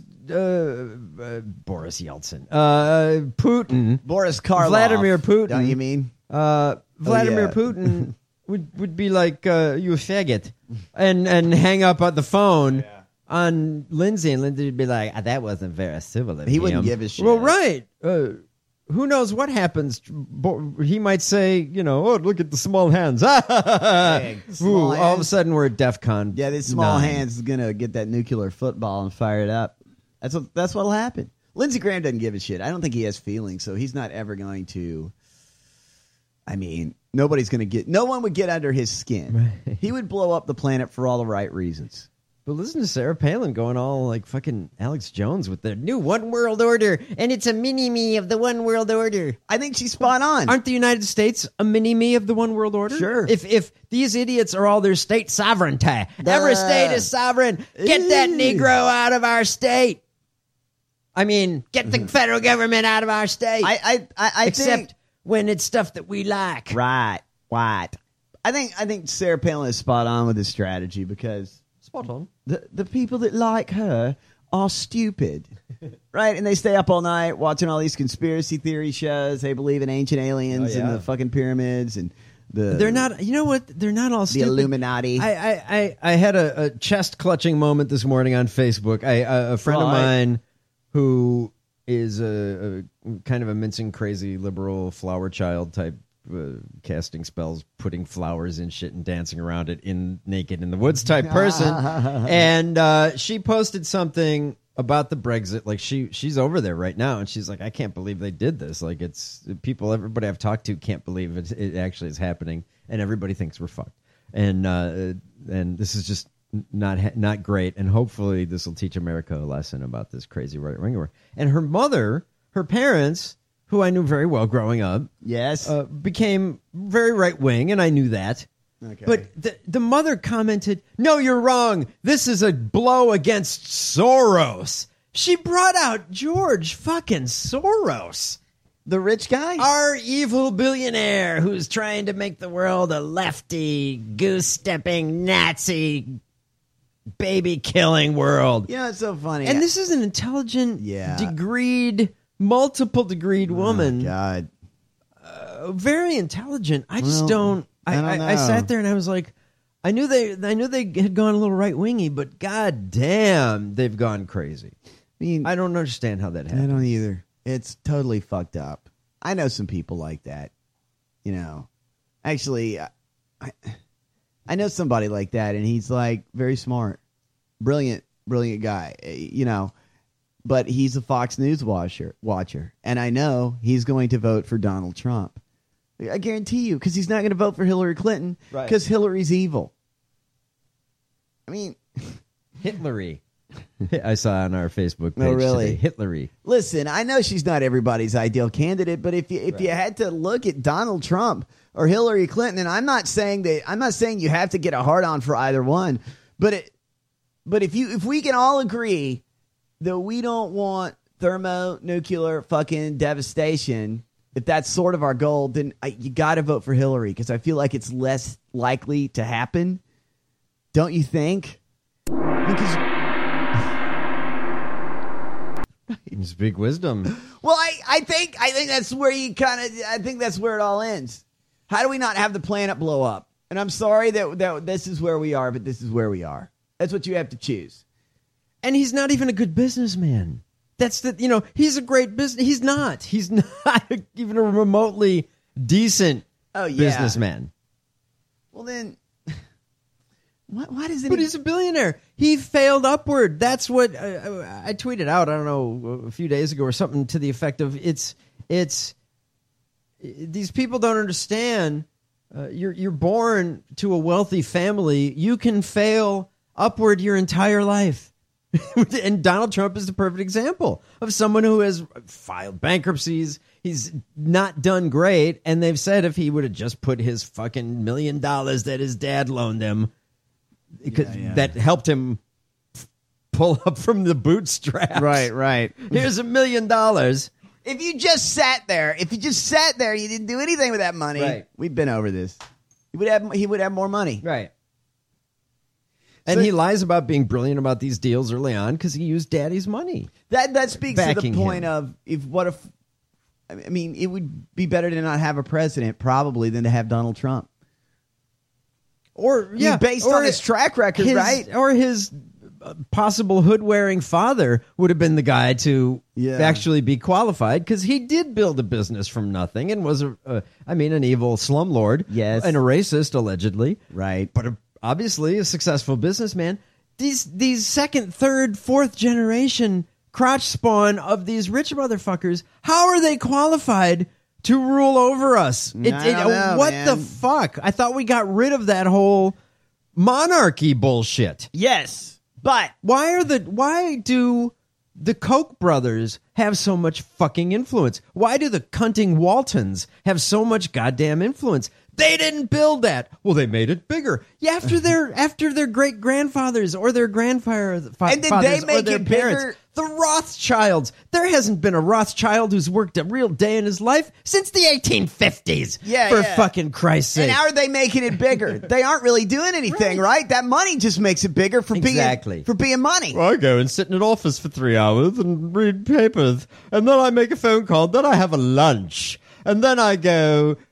Yeltsin. Putin. Boris Karloff. Vladimir Putin. Don't you mean? Vladimir Putin would be like, you a faggot. And hang up on the phone on Lindsey. And Lindsey would be like, that wasn't very civil of him. He wouldn't give a shit. Well, right. Who knows what happens? He might say, look at the small hands. All of a sudden, we're at DEF CON. Yeah, this small hands is going to get that nuclear football and fire it up. That's what'll happen. Lindsey Graham doesn't give a shit. I don't think he has feelings, so he's not ever going to. I mean, no one would get under his skin. Right. He would blow up the planet for all the right reasons. But listen to Sarah Palin going all like fucking Alex Jones with the new one world order, and it's a mini-me of the one world order. I think she's spot on. Aren't the United States a mini-me of the one world order? Sure. If these idiots are all their state sovereignty, every state is sovereign. Get that Negro out of our state. I mean, get the federal government out of our state. I except think, when it's stuff that we like. Right. I think Sarah Palin is spot on with this strategy because. Spot on. The people that like her are stupid, right? And they stay up all night watching all these conspiracy theory shows. They believe in ancient aliens and the fucking pyramids and They're not. You know what? They're not all stupid. The Illuminati. I had a chest clutching moment this morning on Facebook. A friend of mine who is a kind of a mincing crazy liberal flower child type, casting spells, putting flowers in shit and dancing around it in naked in the woods type person. And she posted something about the Brexit. Like she's over there right now, and she's like, I can't believe they did this. Like it's people, everybody I've talked to can't believe it actually is happening, and everybody thinks we're fucked. And this is just not great. And hopefully this will teach America a lesson about this crazy right wing war. And her parents, who I knew very well growing up, yes, became very right wing, and I knew that. Okay. But the mother commented, "No, you're wrong. This is a blow against Soros." She brought out George fucking Soros, the rich guy, our evil billionaire who's trying to make the world a lefty, goose-stepping, Nazi, baby-killing world. Yeah, it's so funny. And this is an intelligent, multiple degreed woman. Oh, God. Very intelligent. I just don't. I sat there and I was like, I knew they had gone a little right wingy, but god damn, they've gone crazy. I mean, I don't understand how that happened. I don't either. It's totally fucked up. I know some people like that. You know, actually, I know somebody like that, and he's like very smart, brilliant guy. You know, but he's a Fox News watcher, and I know he's going to vote for Donald Trump. I guarantee you, because he's not going to vote for Hillary Clinton because Hillary's evil. I mean, Hitlery. I saw on our Facebook page really? today. Hitlery. Listen, I know she's not everybody's ideal candidate, but if you had to look at Donald Trump or Hillary Clinton, and I'm not saying you have to get a hard on for either one, but if we can all agree that we don't want thermonuclear fucking devastation, if that's sort of our goal, then you got to vote for Hillary, because I feel like it's less likely to happen. Don't you think? Because speak wisdom. Well, I think that's where I think that's where it all ends. How do we not have the planet blow up? And I'm sorry that this is where we are, but this is where we are. That's what you have to choose. And he's not even a good businessman. That's he's a great business. He's not even a remotely decent businessman. Well, then, why does it? But he's a billionaire. He failed upward. That's what I tweeted out. I don't know, a few days ago or something to the effect of it's these people don't understand. You're born to a wealthy family. You can fail upward your entire life. And Donald Trump is the perfect example of someone who has filed bankruptcies. He's not done great. And they've said if he would have just put his fucking $1 million that his dad loaned him, that helped him pull up from the bootstraps. Right. Here's $1 million. If you just sat there, you didn't do anything with that money. Right. We've been over this. He would have more money. Right. And he lies about being brilliant about these deals early on because he used daddy's money. That speaks to the point of it would be better to not have a president probably than to have Donald Trump. Based on his track record, right? Or his possible hood-wearing father would have been the guy to actually be qualified, because he did build a business from nothing and was an evil slumlord, and a racist allegedly, right? But obviously a successful businessman. These second, third, fourth generation crotch spawn of these rich motherfuckers, how are they qualified to rule over us? What the fuck? I thought we got rid of that whole monarchy bullshit. Yes, but why do the Koch brothers have so much fucking influence? Why do the cunting Waltons have so much goddamn influence? They didn't build that. Well, they made it bigger. Yeah, after their great grandfathers or their grandfathers, and did they make it parents. bigger? The Rothschilds. There hasn't been a Rothschild who's worked a real day in his life since the 1850s. For fucking Christ's sake. And how are they making it bigger? They aren't really doing anything, right? That money just makes it bigger for being money. Well, I go and sit in an office for 3 hours and read papers, and then I make a phone call, then I have a lunch, and then I go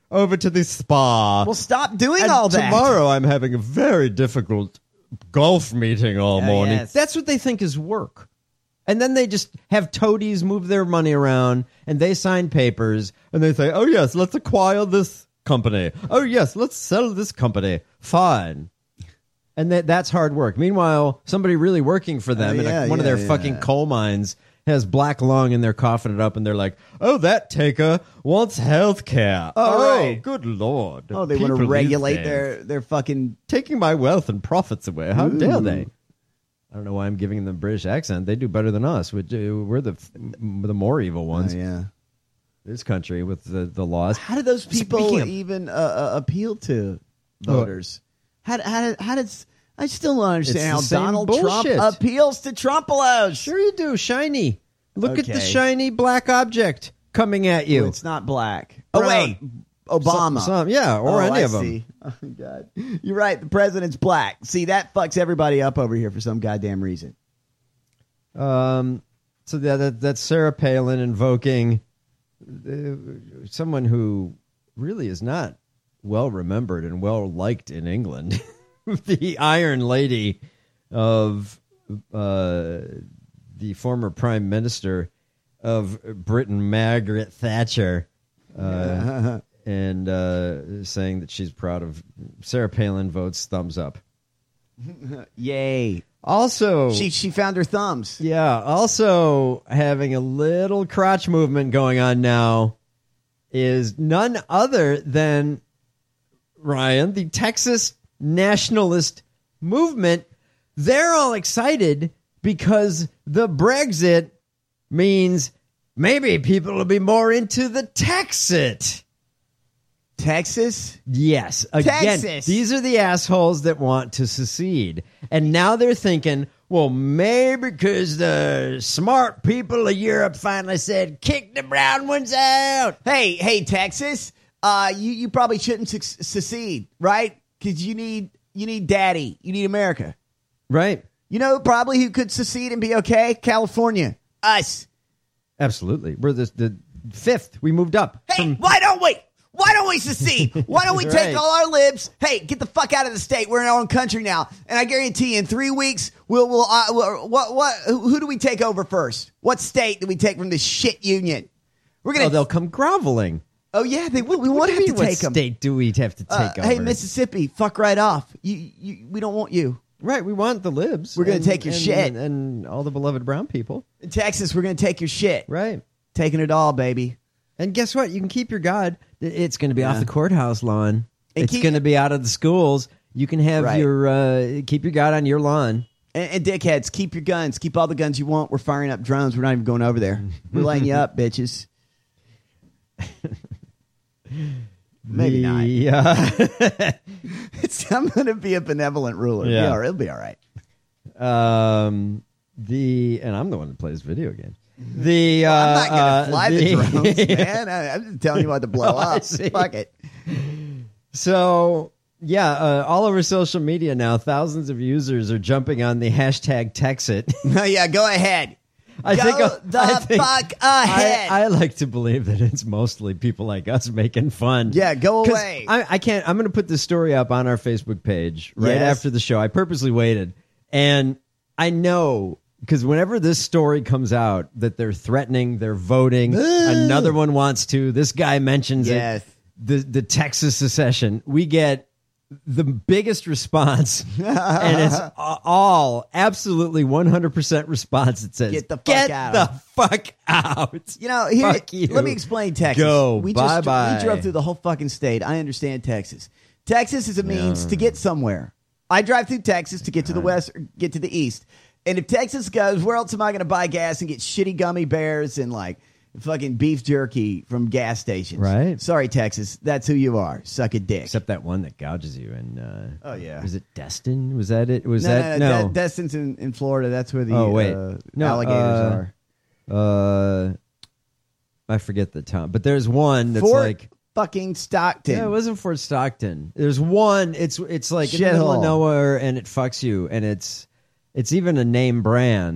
over to the spa. Well, stop doing And all that. Tomorrow I'm having a very difficult golf meeting all morning. yes. That's what they think is work. And then they just have toadies move their money around, and they sign papers, and they say, oh, yes, let's acquire this company. Oh, yes, let's sell this company. Fine. And that's hard work. Meanwhile, somebody really working for them in one of their fucking coal mines has black lung, and they're coughing it up, and they're like, oh, that taker wants health care. Right. Good Lord. Oh, they want to regulate their fucking... Taking my wealth and profits away. How dare they? I don't know why I'm giving them a British accent. They do better than us. We're the more evil ones. Yeah. This country with the laws. How do those people even appeal to voters? How did... I still don't understand how Donald Trump appeals to Trumpelos. Sure you do. Shiny. Look at the Okay. shiny black object coming at you. Oh, it's not black. Brown. Oh, wait. Obama. Or any I of them. see. Oh, my God. You're right. The president's black. See, that fucks everybody up over here for some goddamn reason. So that's Sarah Palin invoking someone who really is not well remembered and well liked in England. The Iron Lady of the former Prime Minister of Britain, Margaret Thatcher, and saying that she's proud of Sarah Palin votes thumbs up. Yay. Also, she found her thumbs. Yeah. Also having a little crotch movement going on now is none other than Ryan, the Texas nationalist movement. They're all excited because the Brexit means maybe people will be more into the Texit. Texas? Yes. Again, Texas. These are the assholes that want to secede. And now they're thinking, well, maybe because the smart people of Europe finally said, kick the brown ones out. Hey, Texas, you probably shouldn't secede, right? Because you need daddy. You need America. Right. You know probably who could secede and be okay? California. Us. Absolutely. We're the fifth. We moved up. Hey, why don't we? Why don't we secede? Why don't we Right. take all our libs? Hey, get the fuck out of the state. We're in our own country now, and I guarantee you, in 3 weeks, who do we take over first? What state do we take from this shit union? We're gonna. they'll come groveling. Oh yeah, they will. We won't have to take them. What state do we have to take over? Hey, Mississippi, fuck right off. We don't want you. Right, we want the libs. We're gonna take your shit and all the beloved brown people. In Texas, we're gonna take your shit. Right, taking it all, baby. And guess what? You can keep your God. It's going to be off the courthouse lawn. And it's going to be out of the schools. You can have your keep your God on your lawn. And dickheads, keep your guns. Keep all the guns you want. We're firing up drones. We're not even going over there. We're lighting you up, bitches. Maybe not. Yeah. I'm going to be a benevolent ruler. Yeah. It'll be all right. And I'm the one that plays video games. I'm not going to fly the drones, man. I'm just telling you what to blow up. Fuck it. So, all over social media now, thousands of users are jumping on the hashtag Texit. Yeah, go ahead. Fuck ahead. I like to believe that it's mostly people like us making fun. Yeah, go away. I can't. I'm going to put this story up on our Facebook page right after the show. I purposely waited, and I know. Because whenever this story comes out that they're threatening, they're voting, another one wants to, this guy mentions it, the Texas secession, we get the biggest response, and it's all absolutely 100% response. It says, get the fuck out. You know, here, Fuck you. let me explain Texas. Go, we bye-bye. We drove through the whole fucking state. I understand Texas. Texas is a means to get somewhere. I drive through Texas to get to the west or get to the east. And if Texas goes, where else am I going to buy gas and get shitty gummy bears and like fucking beef jerky from gas stations? Right. Sorry, Texas. That's who you are. Suck a dick. Except that one that gouges you. And oh, yeah. Was it Destin? Was that it? No. Destin's in Florida. That's where the alligators are. I forget the town. But there's one that's Fort like fucking Stockton. Yeah, it wasn't Fort Stockton. There's one. It's like in the middle of nowhere, and it fucks you, and it's even a name brand.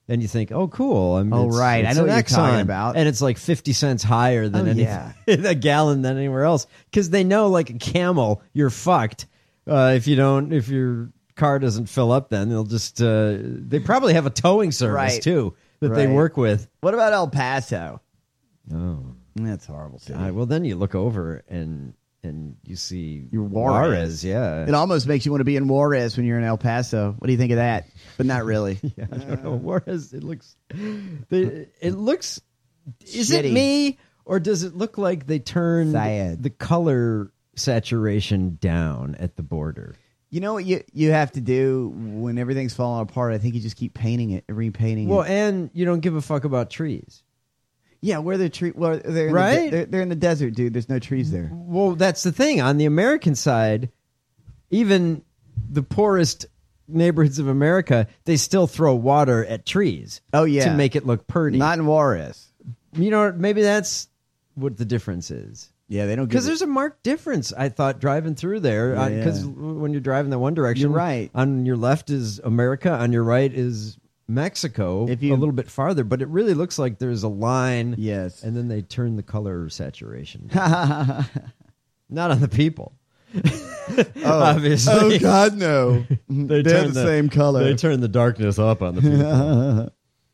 and you think, oh, cool. I mean, Oh, right. I know an what you're talking Exxon, about. and it's like 50 cents higher than a gallon than anywhere else, because they know, like a Camel, you're fucked if your car doesn't fill up. Then they'll just they probably have a towing service Right. too that they Right. work with. What about El Paso? Oh, That's horrible. City. well, then you look over and you see Juarez. Yeah, It almost makes you want to be in Juarez when you're in El Paso. What do you think of that? But not really. I don't know. Juarez. It looks. It looks. Is Shitty. it me, or does it look like they turned Sad. the color saturation down at the border? You know what you have to do when everything's falling apart? I think you just keep painting it, repainting Well, it. and you don't give a fuck about trees. Yeah, where the tree? Well, they're in Right? they're in the desert, dude. There's no trees there. Well, that's the thing. On the American side, even the poorest neighborhoods of America, they still throw water at trees. Oh yeah, to make it look pretty. Not in Juarez. You know, maybe that's what the difference is. Yeah, they don't Because give there's a marked difference, I thought, driving through there. Yeah, Because when you're driving that one direction, You're right. On your left is America, on your right is Mexico, If you- a little bit farther. But it really looks like there's a line. Yes. And then they turn the color saturation down. Not on the people. Obviously. Oh God, no. They're the same color. They turn the darkness up on the people.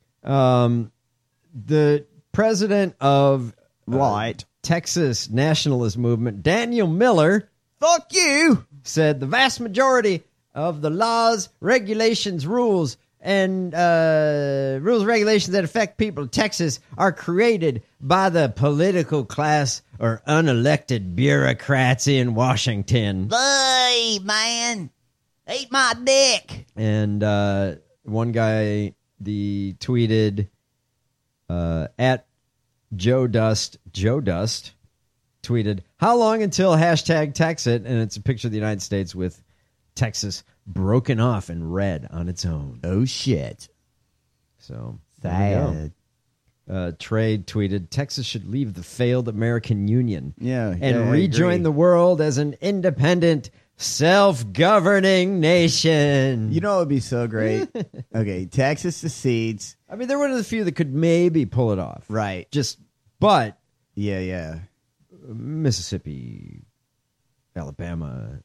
The president of Right. Texas nationalist movement, Daniel Miller, Fuck you. said the vast majority of the laws, regulations, rules, and regulations that affect people of Texas are created by the political class or unelected bureaucrats in Washington. Hey, man. Eat my dick. And one guy, tweeted at Joe Dust tweeted, how long until hashtag Texit? And it's a picture of the United States with Texas broken off in red on its own. Oh, shit. So, there we Sad. go. Trade tweeted, Texas should leave the failed American Union Yeah, and I rejoin agree. the world as an independent, self-governing nation. You know what would be so great? Okay, Texas secedes. I mean, they're one of the few that could maybe pull it off. Right. But Yeah. Mississippi, Alabama,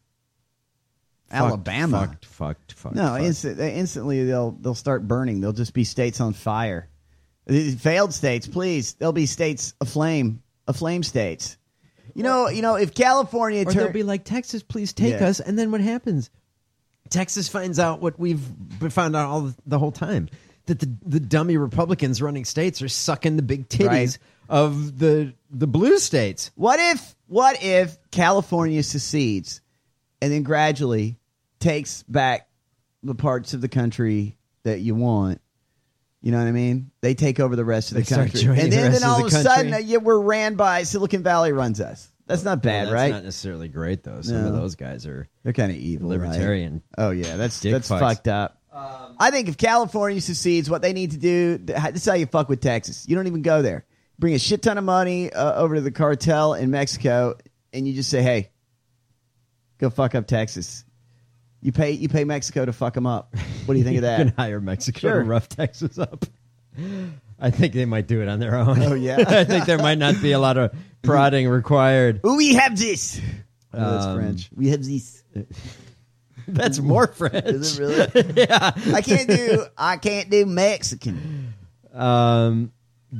Alabama. fucked. No, instantly they'll start burning. They'll just be states on fire. Failed states, please. They'll be states aflame states. You know, if California Or they'll be like, Texas, please take us. And then what happens? Texas finds out what we've found out the whole time, that the dummy Republicans running states are sucking the big titties Right. of the blue states. What if California secedes and then gradually takes back the parts of the country that you want? You know what I mean? They take over the rest of the They start country. joining And the then rest of all the of a sudden, country. we're ran by Silicon Valley runs us. That's not bad, Well, right? That's not necessarily great, though. Some of No. those guys are They're kind of evil, libertarian. right? Oh, yeah. That's Dick fucks. fucked up. I think if California secedes, what they need to do, this is how you fuck with Texas. You don't even go there. Bring a shit ton of money over to the cartel in Mexico, and you just say, hey, go fuck up Texas. You pay Mexico to fuck them up. What do you think of that? You can hire Mexico Sure. to rough Texas up. I think they might do it on their own. Oh, yeah. I think there might not be a lot of prodding required. We have this. Oh, that's French. We have this. That's more French. Is it really? Yeah. I can't do Mexican. So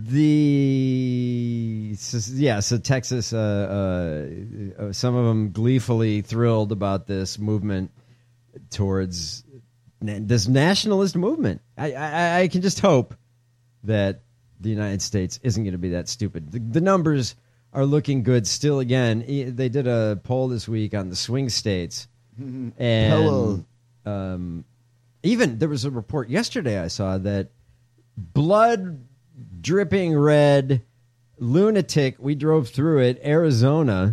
Texas, some of them gleefully thrilled about this movement towards this nationalist movement. I can just hope that the United States isn't going to be that stupid. The numbers are looking good still. Again, they did a poll this week on the swing states, and even there was a report yesterday I saw that blood dripping red lunatic, we drove through it, Arizona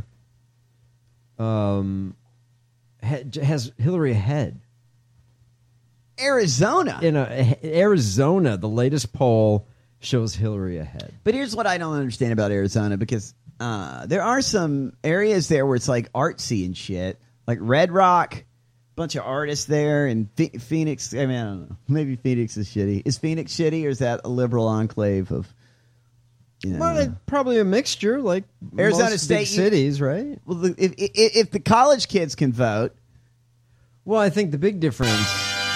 has Hillary ahead. Arizona. Arizona, the latest poll shows Hillary ahead. But here's what I don't understand about Arizona, because there are some areas there where it's like artsy and shit, like Red Rock, bunch of artists there, and Phoenix. I mean, I don't know. Maybe Phoenix is shitty. Is Phoenix shitty, or is that a liberal enclave of? Well, probably a mixture, like Arizona most State big cities, right? Well, if the college kids can vote, well, I think the big difference.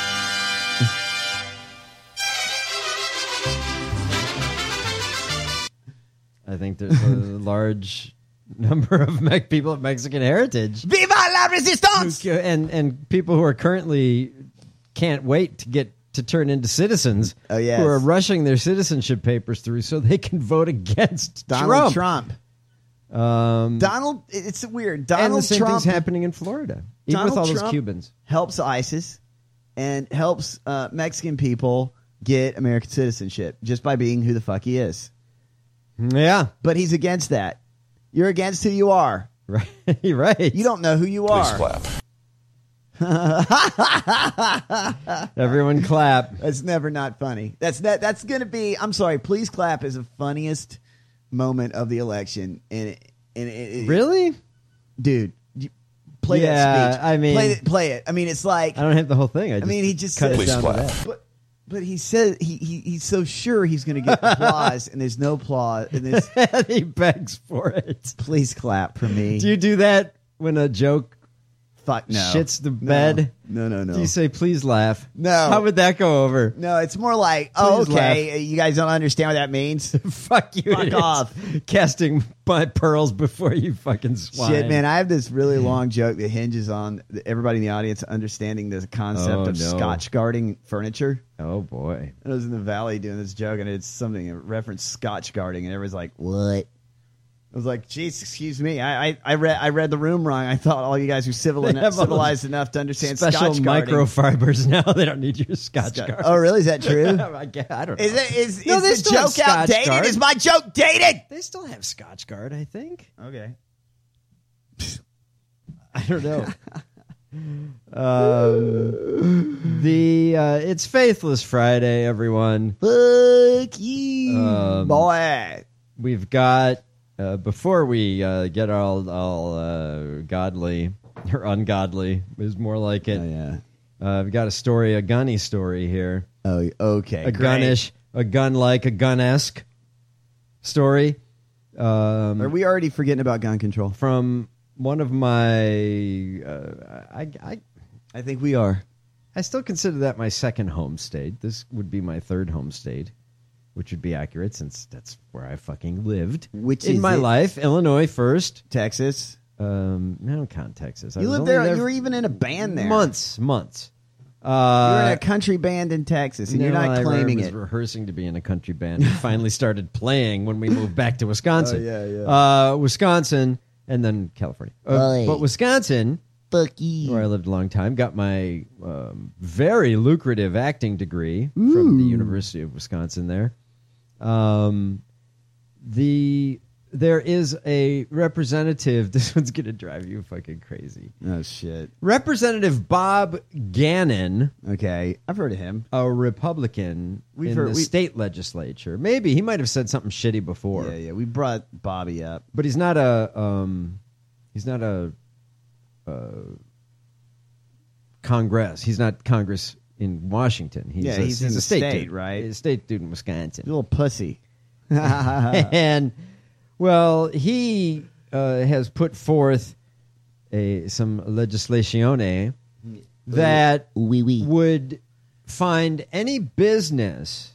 I think there's a large number of people of Mexican heritage. Viva la resistance! And people who are currently can't wait to get to turn into citizens. Oh, yes. Who are rushing their citizenship papers through so they can vote against Donald Trump. Donald, it's weird. And Donald the same Trump thing's happening in Florida, even with all those Cubans. Helps ISIS and helps Mexican people get American citizenship just by being who the fuck he is. Yeah. But he's against that. You're against who you are. Right. Right. You don't know who you are. Please clap. Everyone clap. That's never not funny. That's going to be, I'm sorry, please clap is the funniest moment of the election. And really? Dude, play that speech. I mean, play it. I mean, it's like, I don't have the whole thing. I mean, he just cut said, it down to that. But he said he's so sure he's going to get applause, and there's no applause. And he begs for it. Please clap for me. Do you do that when a joke shits the bed? No. Do you say, please laugh? No. How would that go over? No, it's more like, Please okay, laugh. you guys don't understand what that means? Fuck you. Fuck off. Casting my pearls before you fucking swine. Shit, man, I have this really long joke that hinges on everybody in the audience understanding the concept of Scotch guarding furniture. Oh, boy. I was in the Valley doing this joke, and it's something that referenced Scotch guarding, and everybody's like, what? I was like, geez, excuse me. I read the room wrong. I thought all you guys were civilized enough to understand special Scotch guarding. Microfibers now. They don't need your Scotch guard. Oh, really? Is that true? I don't know. Is No, they the still have joke Scotch outdated? guard. Is my joke dated? They still have Scotch guard, I think. Okay. I don't know. It's Faithless Friday, everyone. Fuck you, boy. We've got before we get all godly or ungodly is more like it. Oh, yeah. We've got a gunny story here. Oh, okay. A gun-esque story. Are we already forgetting about gun control? From one of my, I think we are. I still consider that my second home state. This would be my third home state, which would be accurate since that's where I fucking lived. Which in is my life, Illinois first, Texas. I don't count Texas. You lived there. You were even in a band there. Months. You were in a country band in Texas, and you're not claiming I was rehearsing to be in a country band. We finally started playing when we moved back to Wisconsin. Yeah. Wisconsin, and then California. But Wisconsin, fuck you, where I lived a long time, got my very lucrative acting degree from the University of Wisconsin there. There is a representative. This one's going to drive you fucking crazy. Oh, shit. Representative Bob Gannon. Okay. I've heard of him. A Republican in the state legislature. Maybe. He might have said something shitty before. Yeah. We brought Bobby up. But he's not a Congress. He's not Congress in Washington. He's in the state state, dude, right? He's a state dude in Wisconsin. Little pussy. And, well, he has put forth some legislation that would find any business,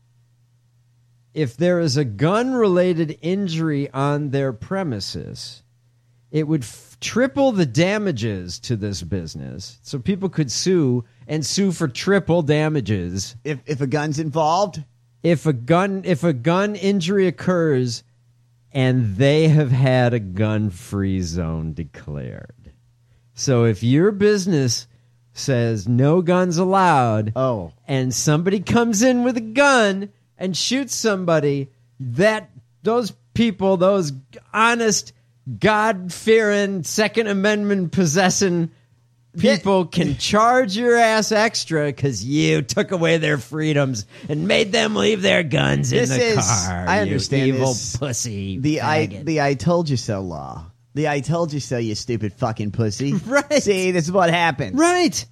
if there is a gun-related injury on their premises, it would triple the damages to this business, so people could sue for triple damages. If a gun's involved? If a gun injury occurs and they have had a gun-free zone declared. So if your business says no guns allowed, and somebody comes in with a gun and shoots somebody, those people, those honest, God-fearing, Second Amendment possessing people can charge your ass extra because you took away their freedoms and made them leave their guns in the car. I understand you evil this. pussy. The I told you so law. The I told you so, you stupid fucking pussy. Right. See, this is what happens. Right.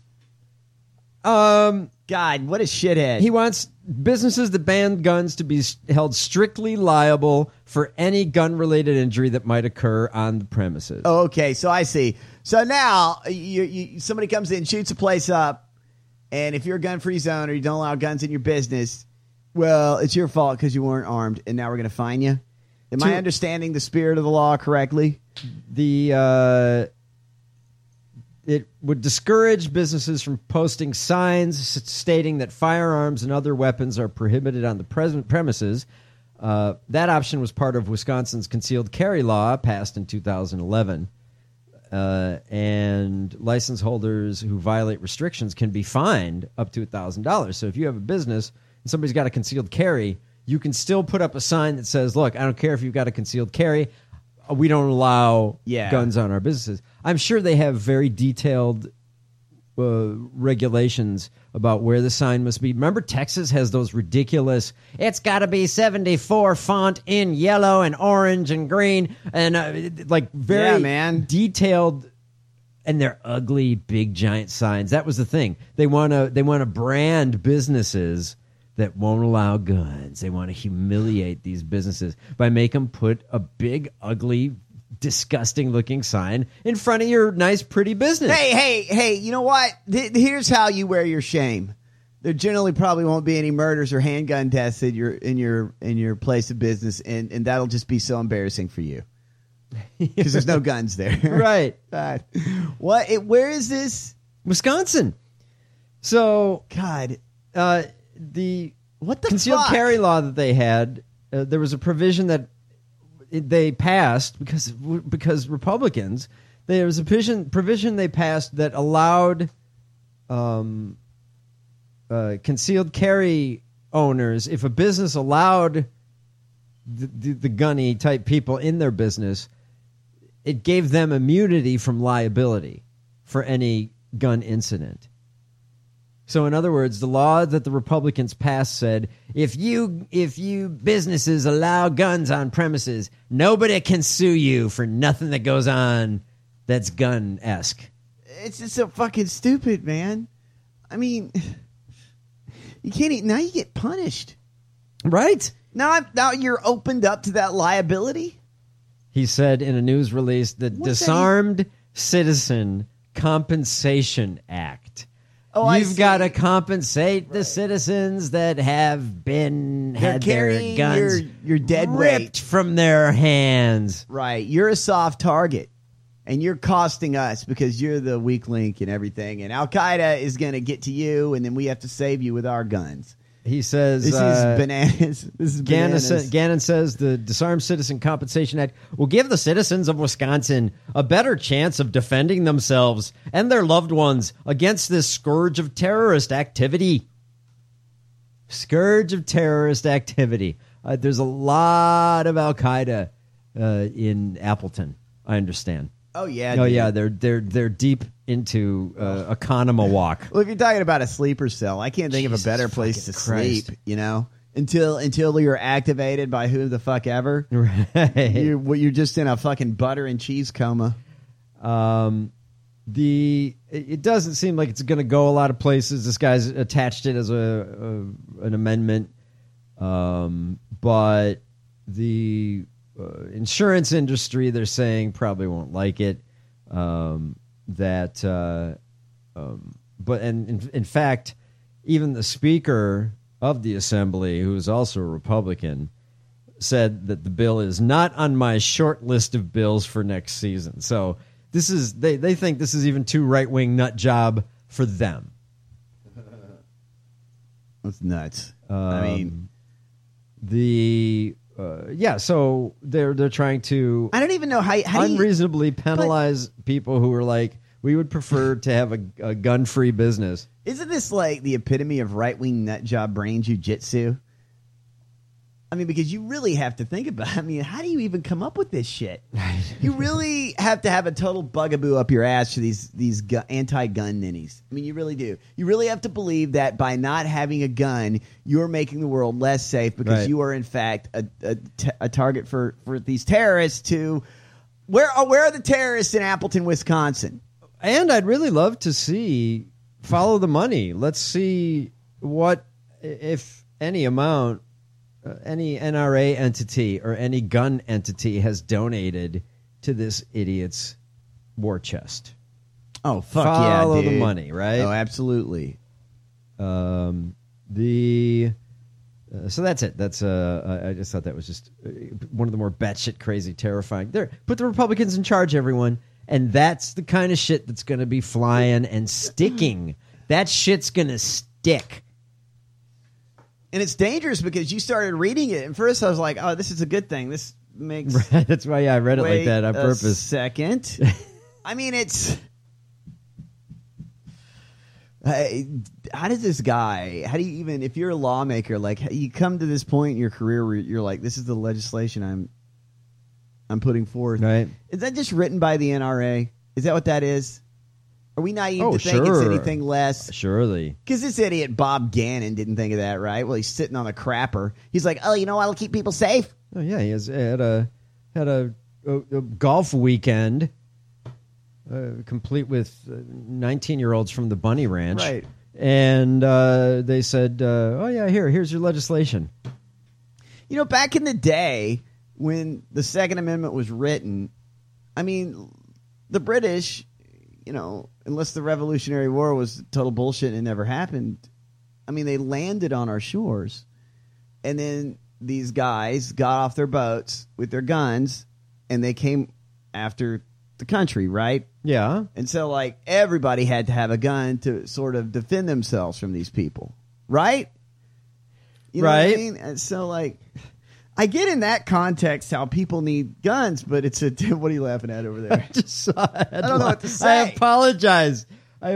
God, what a shithead. He wants businesses that ban guns to be held strictly liable for any gun-related injury that might occur on the premises. Oh, okay, so I see. So now somebody comes in, shoots a place up, and if you're a gun-free zone or you don't allow guns in your business, well, it's your fault because you weren't armed, and now we're going to fine you? Am I understanding the spirit of the law correctly? It would discourage businesses from posting signs stating that firearms and other weapons are prohibited on the premises. That option was part of Wisconsin's concealed carry law passed in 2011. And license holders who violate restrictions can be fined up to $1,000. So if you have a business and somebody's got a concealed carry, you can still put up a sign that says, look, I don't care if you've got a concealed carry. We don't allow guns on our businesses. I'm sure they have very detailed regulations about where the sign must be. Remember, Texas has those ridiculous, it's got to be 74 font in yellow and orange and green and very detailed, and they're ugly, big, giant signs. That was the thing. They want to brand businesses that won't allow guns. They want to humiliate these businesses by making them put a big, ugly, disgusting-looking sign in front of your nice, pretty business. Hey, you know what? Here's how you wear your shame. There generally probably won't be any murders or handgun deaths in your place of business, and that'll just be so embarrassing for you. Because there's no guns there. Right. What? Where is this? Wisconsin. So, God, what the concealed carry law that they had, there was a provision that they passed because Republicans. There was a provision they passed that allowed concealed carry owners, if a business allowed the gunny type people in their business, it gave them immunity from liability for any gun incident. So, in other words, the law that the Republicans passed said, if you businesses allow guns on premises, nobody can sue you for nothing that goes on that's gun-esque. It's just so fucking stupid, man. I mean, you can't. Now you get punished, right? Now you're opened up to that liability. He said in a news release that Disarmed Citizen Compensation Act. Oh, you've got to compensate the citizens that have had their guns your dead ripped weight from their hands. Right. You're a soft target, and you're costing us because you're the weak link and everything. And Al-Qaeda is going to get to you, and then we have to save you with our guns. He says this is bananas. This is bananas. Gannon says the Disarmed Citizen Compensation Act will give the citizens of Wisconsin a better chance of defending themselves and their loved ones against this scourge of terrorist activity. Scourge of terrorist activity. There's a lot of Al-Qaeda in Appleton, I understand. Oh yeah, oh dude. yeah. They're deep into Economawalk. Well, if you're talking about a sleeper cell, I can't think of a better place to sleep. You know, until you're activated by who the fuck ever. Right. You're just in a fucking butter and cheese coma. It doesn't seem like it's going to go a lot of places. This guy's attached it as an amendment, but the insurance industry, they're saying, probably won't like it. But in fact, even the Speaker of the Assembly, who is also a Republican, said that the bill is not on my short list of bills for next season. So this is they think this is even too right-wing nut job for them. That's nuts. I mean, so they're trying to. I don't even know how unreasonably penalize people who are like, we would prefer to have a gun-free business. Isn't this like the epitome of right-wing nut job brain jujitsu? I mean, because you really have to think about it. I mean, how do you even come up with this shit? You really have to have a total bugaboo up your ass for these anti-gun ninnies. I mean, you really do. You really have to believe that by not having a gun, you're making the world less safe because you are, in fact, a target for these terrorists to Where are the terrorists in Appleton, Wisconsin? And I'd really love to see follow the money. Let's see what, if any amount, any NRA entity or any gun entity has donated to this idiot's war chest. Oh, fuck follow yeah, dude. the money, right? Oh, absolutely. So that's it. That's I just thought that was just one of the more batshit crazy, terrifying. There, put the Republicans in charge, everyone, and that's the kind of shit that's going to be flying and sticking. That shit's going to stick. And it's dangerous because you started reading it, and first I was like, "Oh, this is a good thing. This makes." Right, that's why I read it like that on Wait purpose. a second. I mean, it's. How does this guy? How do you even? If you're a lawmaker, like you come to this point in your career where you're like, "This is the legislation I'm putting forth." Right? Is that just written by the NRA? Is that what that is? Are we naive to think it's sure. anything less? Surely. Because this idiot Bob Gannon didn't think of that, right? Well, he's sitting on a crapper. He's like, "Oh, you know what'll keep people safe?" Oh yeah, he had a golf weekend, complete with 19-year-olds from the Bunny Ranch, right? And they said, "Oh yeah, here's your legislation." You know, back in the day when the Second Amendment was written, I mean, the British, you know, unless the Revolutionary War was total bullshit and it never happened, I mean, they landed on our shores, and then these guys got off their boats with their guns, and they came after the country, right? Yeah. And so, like, everybody had to have a gun to sort of defend themselves from these people, right? You know right. what I mean? And so, like, I get in that context how people need guns, but it's a... What are you laughing at over there? I just saw it. I don't know what to say. I apologize. I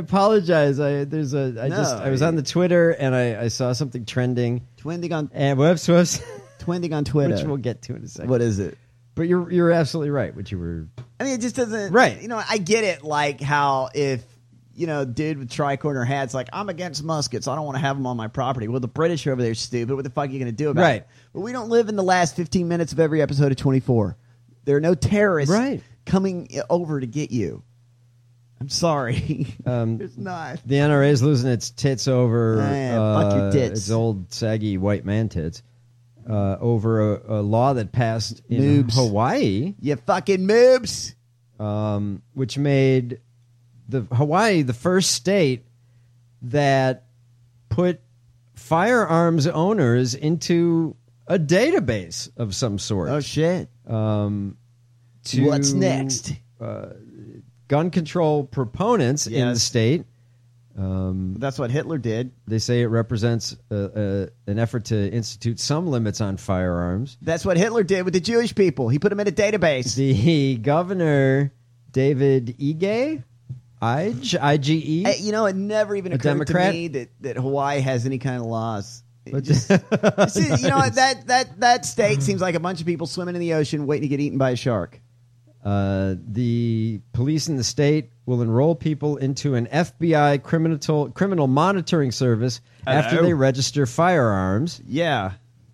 was on the Twitter and I saw something trending. Twending on... And whoops. Twending on Twitter. Which we'll get to in a second. What is it? But you're absolutely right. What you were... I mean, it just doesn't... Right. You know, I get it, like how if, you know, dude with tricorner hat's like, I'm against muskets. I don't want to have them on my property. Well, the British are over there stupid. What the fuck are you going to do about it? But we don't live in the last 15 minutes of every episode of 24. There are no terrorists coming over to get you. I'm sorry. There's not. The NRA is losing its tits over... fuck your tits. Its old, saggy white man tits. Over a law that passed in Hawaii. You fucking moobs. Which made Hawaii the first state that put firearms owners into a database of some sort. Oh, shit. What's next? Gun control proponents in the state. That's what Hitler did. They say it represents an effort to institute some limits on firearms. That's what Hitler did with the Jewish people. He put them in a database. The governor, David Ige, I-G-E. You know, it never even occurred to me that Hawaii has any kind of laws. Just, see, you know, that state seems like a bunch of people swimming in the ocean waiting to get eaten by a shark. The police in the state will enroll people into an FBI criminal monitoring service after they register firearms. Yeah.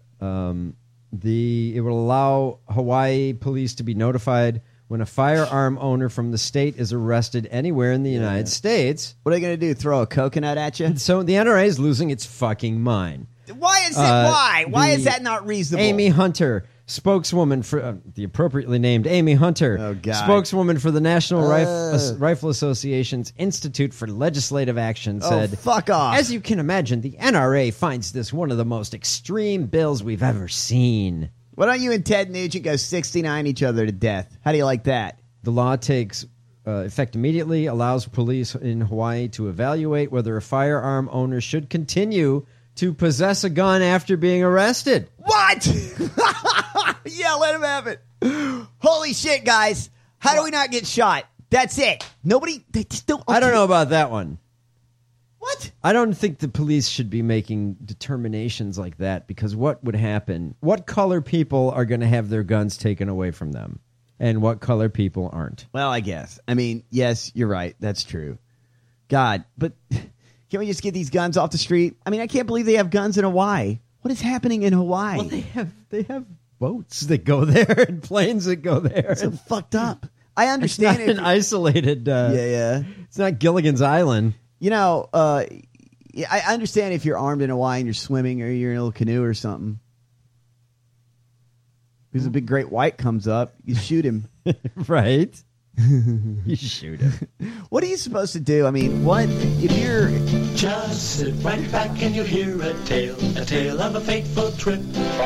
It will allow Hawaii police to be notified when a firearm owner from the state is arrested anywhere in the United States. What are they going to do? Throw a coconut at you? So the NRA is losing its fucking mind. Why is it? Why? Why is that not reasonable? Amy Hunter, spokeswoman for the appropriately named Amy Hunter, spokeswoman for the National Rifle Association's Institute for Legislative Action, said, "Fuck off." As you can imagine, the NRA finds this one of the most extreme bills we've ever seen. Why don't you and Ted Nugent go 69 each other to death? How do you like that? The law takes effect immediately, allows police in Hawaii to evaluate whether a firearm owner should continue to possess a gun after being arrested. What? Yeah, let him have it. Holy shit, guys. How do we not get shot? That's it. They just don't. I don't know about that one. What? I don't think the police should be making determinations like that, because what would happen? What color people are going to have their guns taken away from them, and what color people aren't? Well, I guess. I mean, yes, you're right. That's true. God, but can't we just get these guns off the street? I mean, I can't believe they have guns in Hawaii. What is happening in Hawaii? Well, they have boats that go there and planes that go there. So fucked up. I understand it's not an isolated. It's not Gilligan's Island. You know, I understand if you're armed in Hawaii and you're swimming or you're in a little canoe or something. Because a big great white comes up, you shoot him. Right. You shoot him. What are you supposed to do? I mean, what if you're just sit right back and you'll hear a tale of a fateful trip.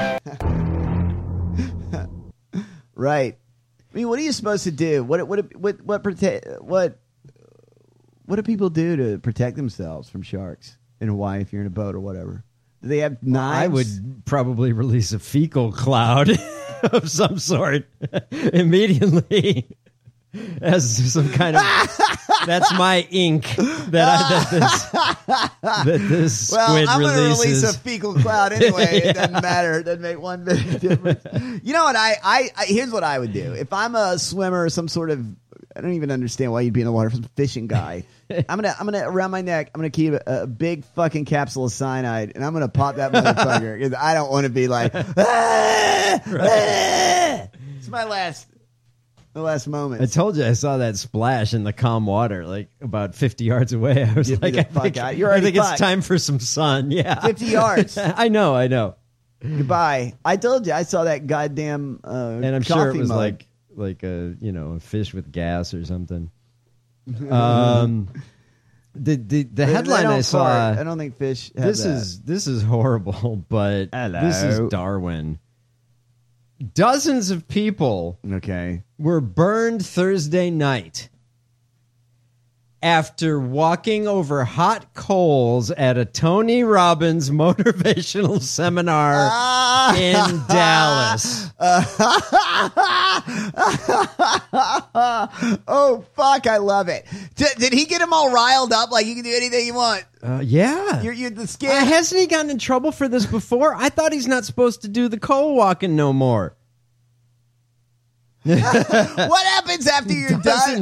Right. I mean, what are you supposed to do? What do people do to protect themselves from sharks in Hawaii if you're in a boat or whatever? Do they have knives? I would probably release a fecal cloud of some sort immediately as some kind of that's my ink that this squid I'm releases. Well, I'm going to release a fecal cloud anyway. It doesn't matter. It doesn't make one bit of difference. You know what? I here's what I would do. If I'm a swimmer or some sort of, I don't even understand why you'd be in the water, some fishing guy. I'm gonna around my neck. I'm gonna keep a big fucking capsule of cyanide, and I'm gonna pop that motherfucker because I don't want to be like. It's my last moment. I told you I saw that splash in the calm water, like about 50 yards away. I was like, I think it's time for some sun. Yeah, 50 yards. I know. Goodbye. I told you I saw that goddamn. And I'm sure it was mug. like a a fish with gas or something. The headline I saw. I don't think fish. This is horrible, but this is Darwin. Dozens of people were burned Thursday night after walking over hot coals at a Tony Robbins motivational seminar in Dallas. Oh, fuck, I love it. Did he get him all riled up like you can do anything you want? Yeah. You're the skin. Hasn't he gotten in trouble for this before? I thought he's not supposed to do the coal walking no more. What happens after you're done?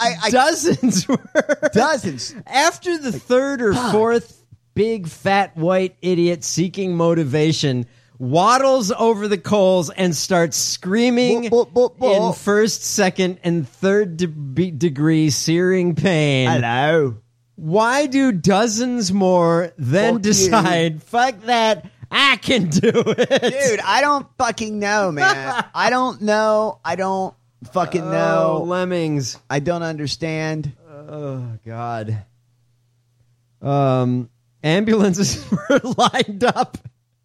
Dozens. After the third or fourth big fat white idiot seeking motivation waddles over the coals and starts screaming in first, second, and third degree searing pain. Hello. Why do dozens more then decide, fuck that, I can do it? Dude, I don't fucking know, man. I don't know. I don't fucking know. Lemmings. I don't understand. Oh, God. Ambulances were lined up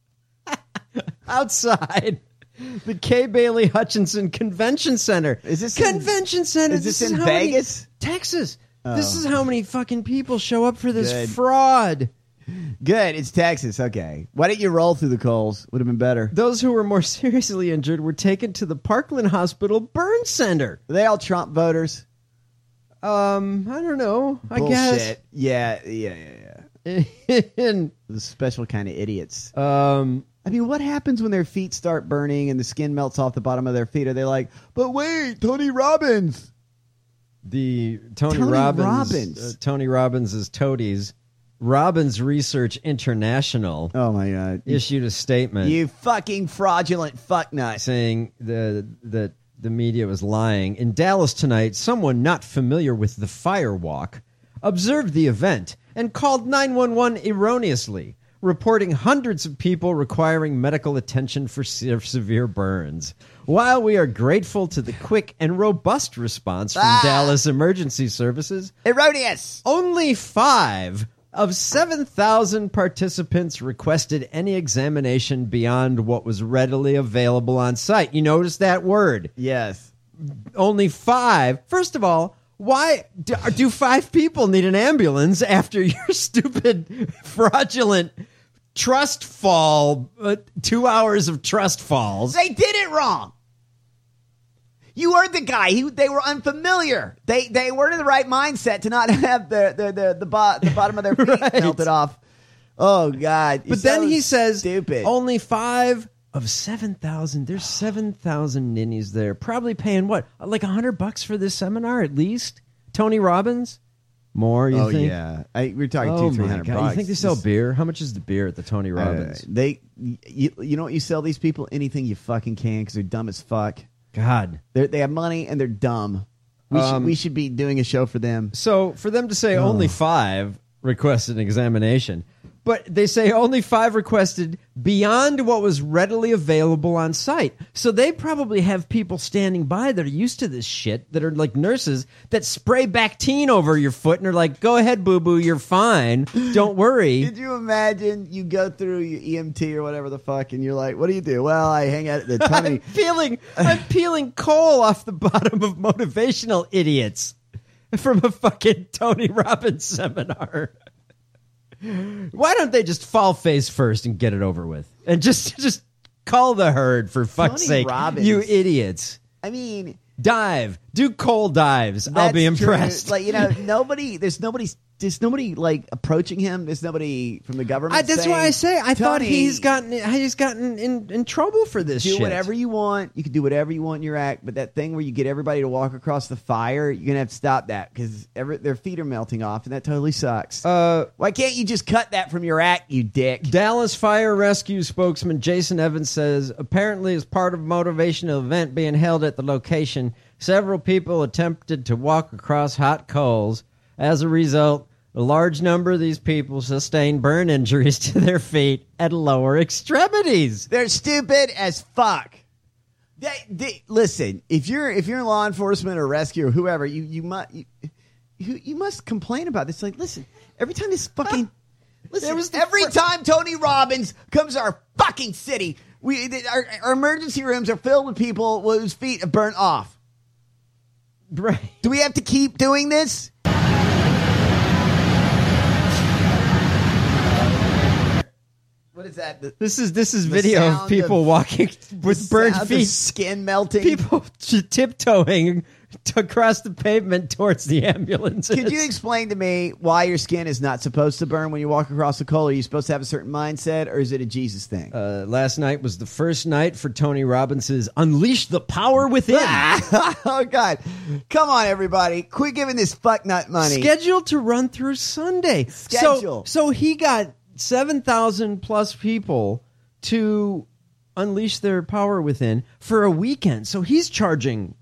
outside the Kay Bailey Hutchinson Convention Center. Is this Convention Center? Is this in Vegas? Texas. Oh. This is how many fucking people show up for this fraud. Good. It's Texas. Okay. Why didn't you roll through the coals? Would have been better. Those who were more seriously injured were taken to the Parkland Hospital Burn Center. Are they all Trump voters? I don't know. Bullshit. I guess. Yeah. The special kind of idiots. I mean, what happens when their feet start burning and the skin melts off the bottom of their feet? Are they like, but wait, Tony Robbins? The Tony Robbins. Tony Robbins is toadies. Robbins Research International. Oh my God! Issued a statement. You fucking fraudulent fucknut. Saying that the media was lying. In Dallas tonight, someone not familiar with the fire walk observed the event and called 911 erroneously, reporting hundreds of people requiring medical attention for severe burns. While we are grateful to the quick and robust response from Dallas Emergency Services, erroneous. Only 5 of 7,000 participants requested any examination beyond what was readily available on site. You notice that word? Yes. Only 5. First of all, why do 5 people need an ambulance after your stupid, fraudulent trust fall, 2 hours of trust falls? They did it wrong. You heard the guy. They were unfamiliar. They weren't in the right mindset to not have the bottom of their feet melted off. Oh, God. But then he says, stupid. Only 5 of 7,000. There's 7,000 ninnies there. Probably paying what? Like $100 for this seminar at least? Tony Robbins? More, you think? Yeah. We're talking $200-$300. You think they sell beer? How much is the beer at the Tony Robbins? You know what you sell these people? Anything you fucking can because they're dumb as fuck. God. They have money and they're dumb. We should be doing a show for them. So for them to say only 5 requested an examination, but they say only 5 requested beyond what was readily available on site. So they probably have people standing by that are used to this shit, that are like nurses that spray Bactine over your foot and are like, go ahead, boo-boo, you're fine. Don't worry. Could you imagine you go through your EMT or whatever the fuck and you're like, what do you do? Well, I hang out at the tummy. I'm peeling coal off the bottom of Motivational Idiots from a fucking Tony Robbins seminar. Why don't they just fall face first and get it over with? And just call the herd, for fuck's sake. Robbins. You idiots. I mean... Dive. Do coal dives. I'll be impressed. True. Like, there's nobody like approaching him. There's nobody from the government. That's why I say I thought he's gotten in trouble for this shit. Do whatever you want. You can do whatever you want in your act, but that thing where you get everybody to walk across the fire, you're gonna have to stop that because their feet are melting off, and that totally sucks. Why can't you just cut that from your act, you dick? Dallas Fire Rescue spokesman Jason Evans says, apparently as part of a motivational event being held at the location, several people attempted to walk across hot coals. As a result, a large number of these people sustained burn injuries to their feet and lower extremities. They're stupid as fuck. Listen, if you're in law enforcement or rescue or whoever, you must complain about this. Like, listen, every time this fucking every time Tony Robbins comes to our fucking city, our emergency rooms are filled with people whose feet have burnt off. Right? Do we have to keep doing this? What is that? This is video of people walking with burned feet, skin melting, people tiptoeing across the pavement towards the ambulances. Could you explain to me why your skin is not supposed to burn when you walk across the coal? Are you supposed to have a certain mindset, or is it a Jesus thing? Last night was the first night for Tony Robbins' Unleash the Power Within. Oh, God. Come on, everybody. Quit giving this fucknut money. Scheduled to run through Sunday. So he got 7,000 plus people to unleash their power within for a weekend. So he's charging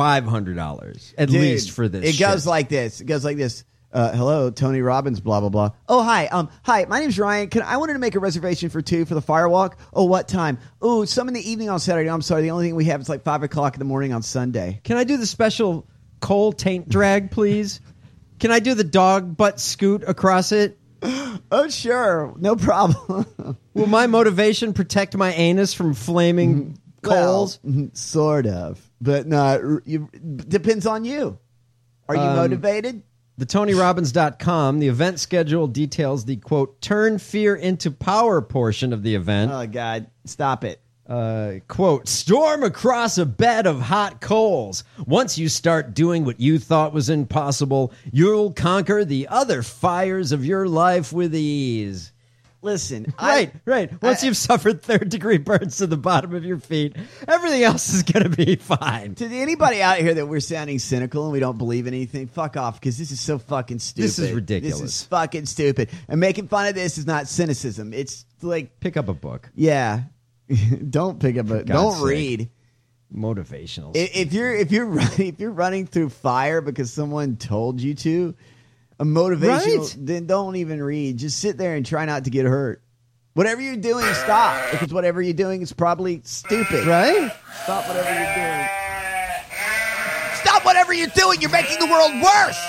$500 at least for this. It goes like this. It goes like this. Hello, Tony Robbins, blah, blah, blah. Oh, hi. Hi, my name's Ryan. I wanted to make a reservation for 2 for the firewalk. Oh, what time? Oh, some in the evening on Saturday. I'm sorry. The only thing we have is like 5 o'clock in the morning on Sunday. Can I do the special coal taint drag, please? Can I do the dog butt scoot across it? Oh, sure. No problem. Will my motivation protect my anus from flaming coals? Well, sort of. But no, depends on you. Are you motivated? The TonyRobbins.com, the event schedule details the, quote, turn fear into power portion of the event. Oh, God. Stop it. Quote, storm across a bed of hot coals. Once you start doing what you thought was impossible, you'll conquer the other fires of your life with ease. Listen. Right. Once you've suffered 3rd-degree burns to the bottom of your feet, everything else is going to be fine. To anybody out here that we're sounding cynical and we don't believe in anything, fuck off, because this is so fucking stupid. This is ridiculous. This is fucking stupid. And making fun of this is not cynicism. It's like... Pick up a book. Yeah. Don't pick up a... Don't read. Motivational. If you're running through fire because someone told you to... A motivational, then don't even read. Just sit there and try not to get hurt. Whatever you're doing, stop. Because whatever you're doing is probably stupid. Right? Stop whatever you're doing. Stop whatever you're doing. You're making the world worse.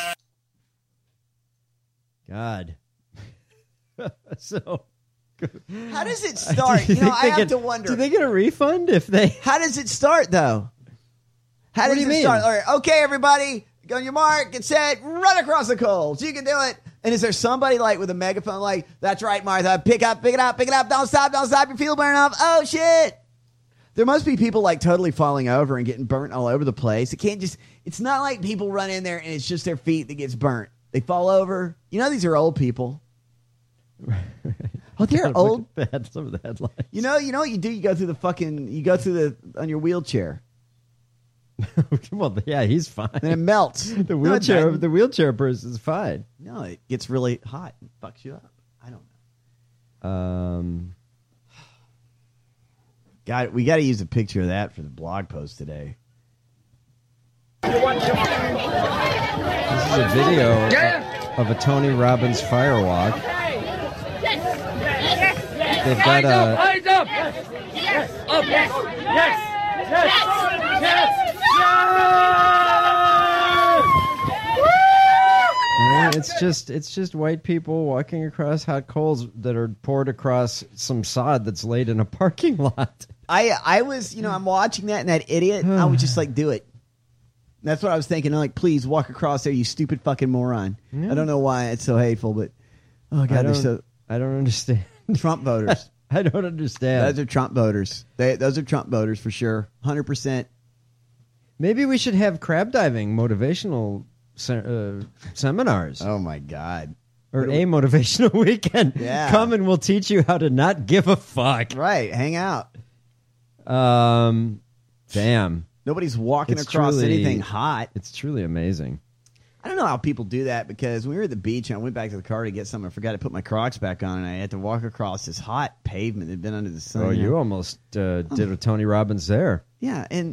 God. So... How does it start? I have to wonder. Do they get a refund if they... How does it start, though? How does it start? All right, okay, everybody... Go on your mark, get set, run across the coals. You can do it. And is there somebody like with a megaphone like, that's right, Martha, pick it up, don't stop, your feet will burn off. Oh, shit. There must be people like totally falling over and getting burnt all over the place. It's not like people run in there and it's just their feet that gets burnt. They fall over. These are old people. Oh, they're old. Some of the headlines. You know what you do? You go through on your wheelchair. Well, yeah, he's fine. And it melts. The wheelchair person's fine. No, it gets really hot and fucks you up. I don't know. God, we got to use a picture of that for the blog post today. is a video of a Tony Robbins firewalk. They've got a... Eyes up! Yes! Up! Yes! Yes! Yes! Yes! It's just white people walking across hot coals that are poured across some sod that's laid in a parking lot. I was, I'm watching that and that idiot. I was just like, do it. That's what I was thinking. I'm like, please walk across there, you stupid fucking moron. Yeah. I don't know why it's so hateful, but oh god, I don't understand. Trump voters. I don't understand. Those are Trump voters. Those are Trump voters for sure. 100%. Maybe we should have crab diving motivational seminars. Oh my god. Or a motivational weekend. Yeah. Come and we'll teach you how to not give a fuck. Right. Hang out. Damn. Nobody's walking across anything hot. It's truly amazing. I don't know how people do that, because when we were at the beach and I went back to the car to get something, I forgot to put my Crocs back on, and I had to walk across this hot pavement that had been under the sun. Oh, you almost did a Tony Robbins there. Yeah, and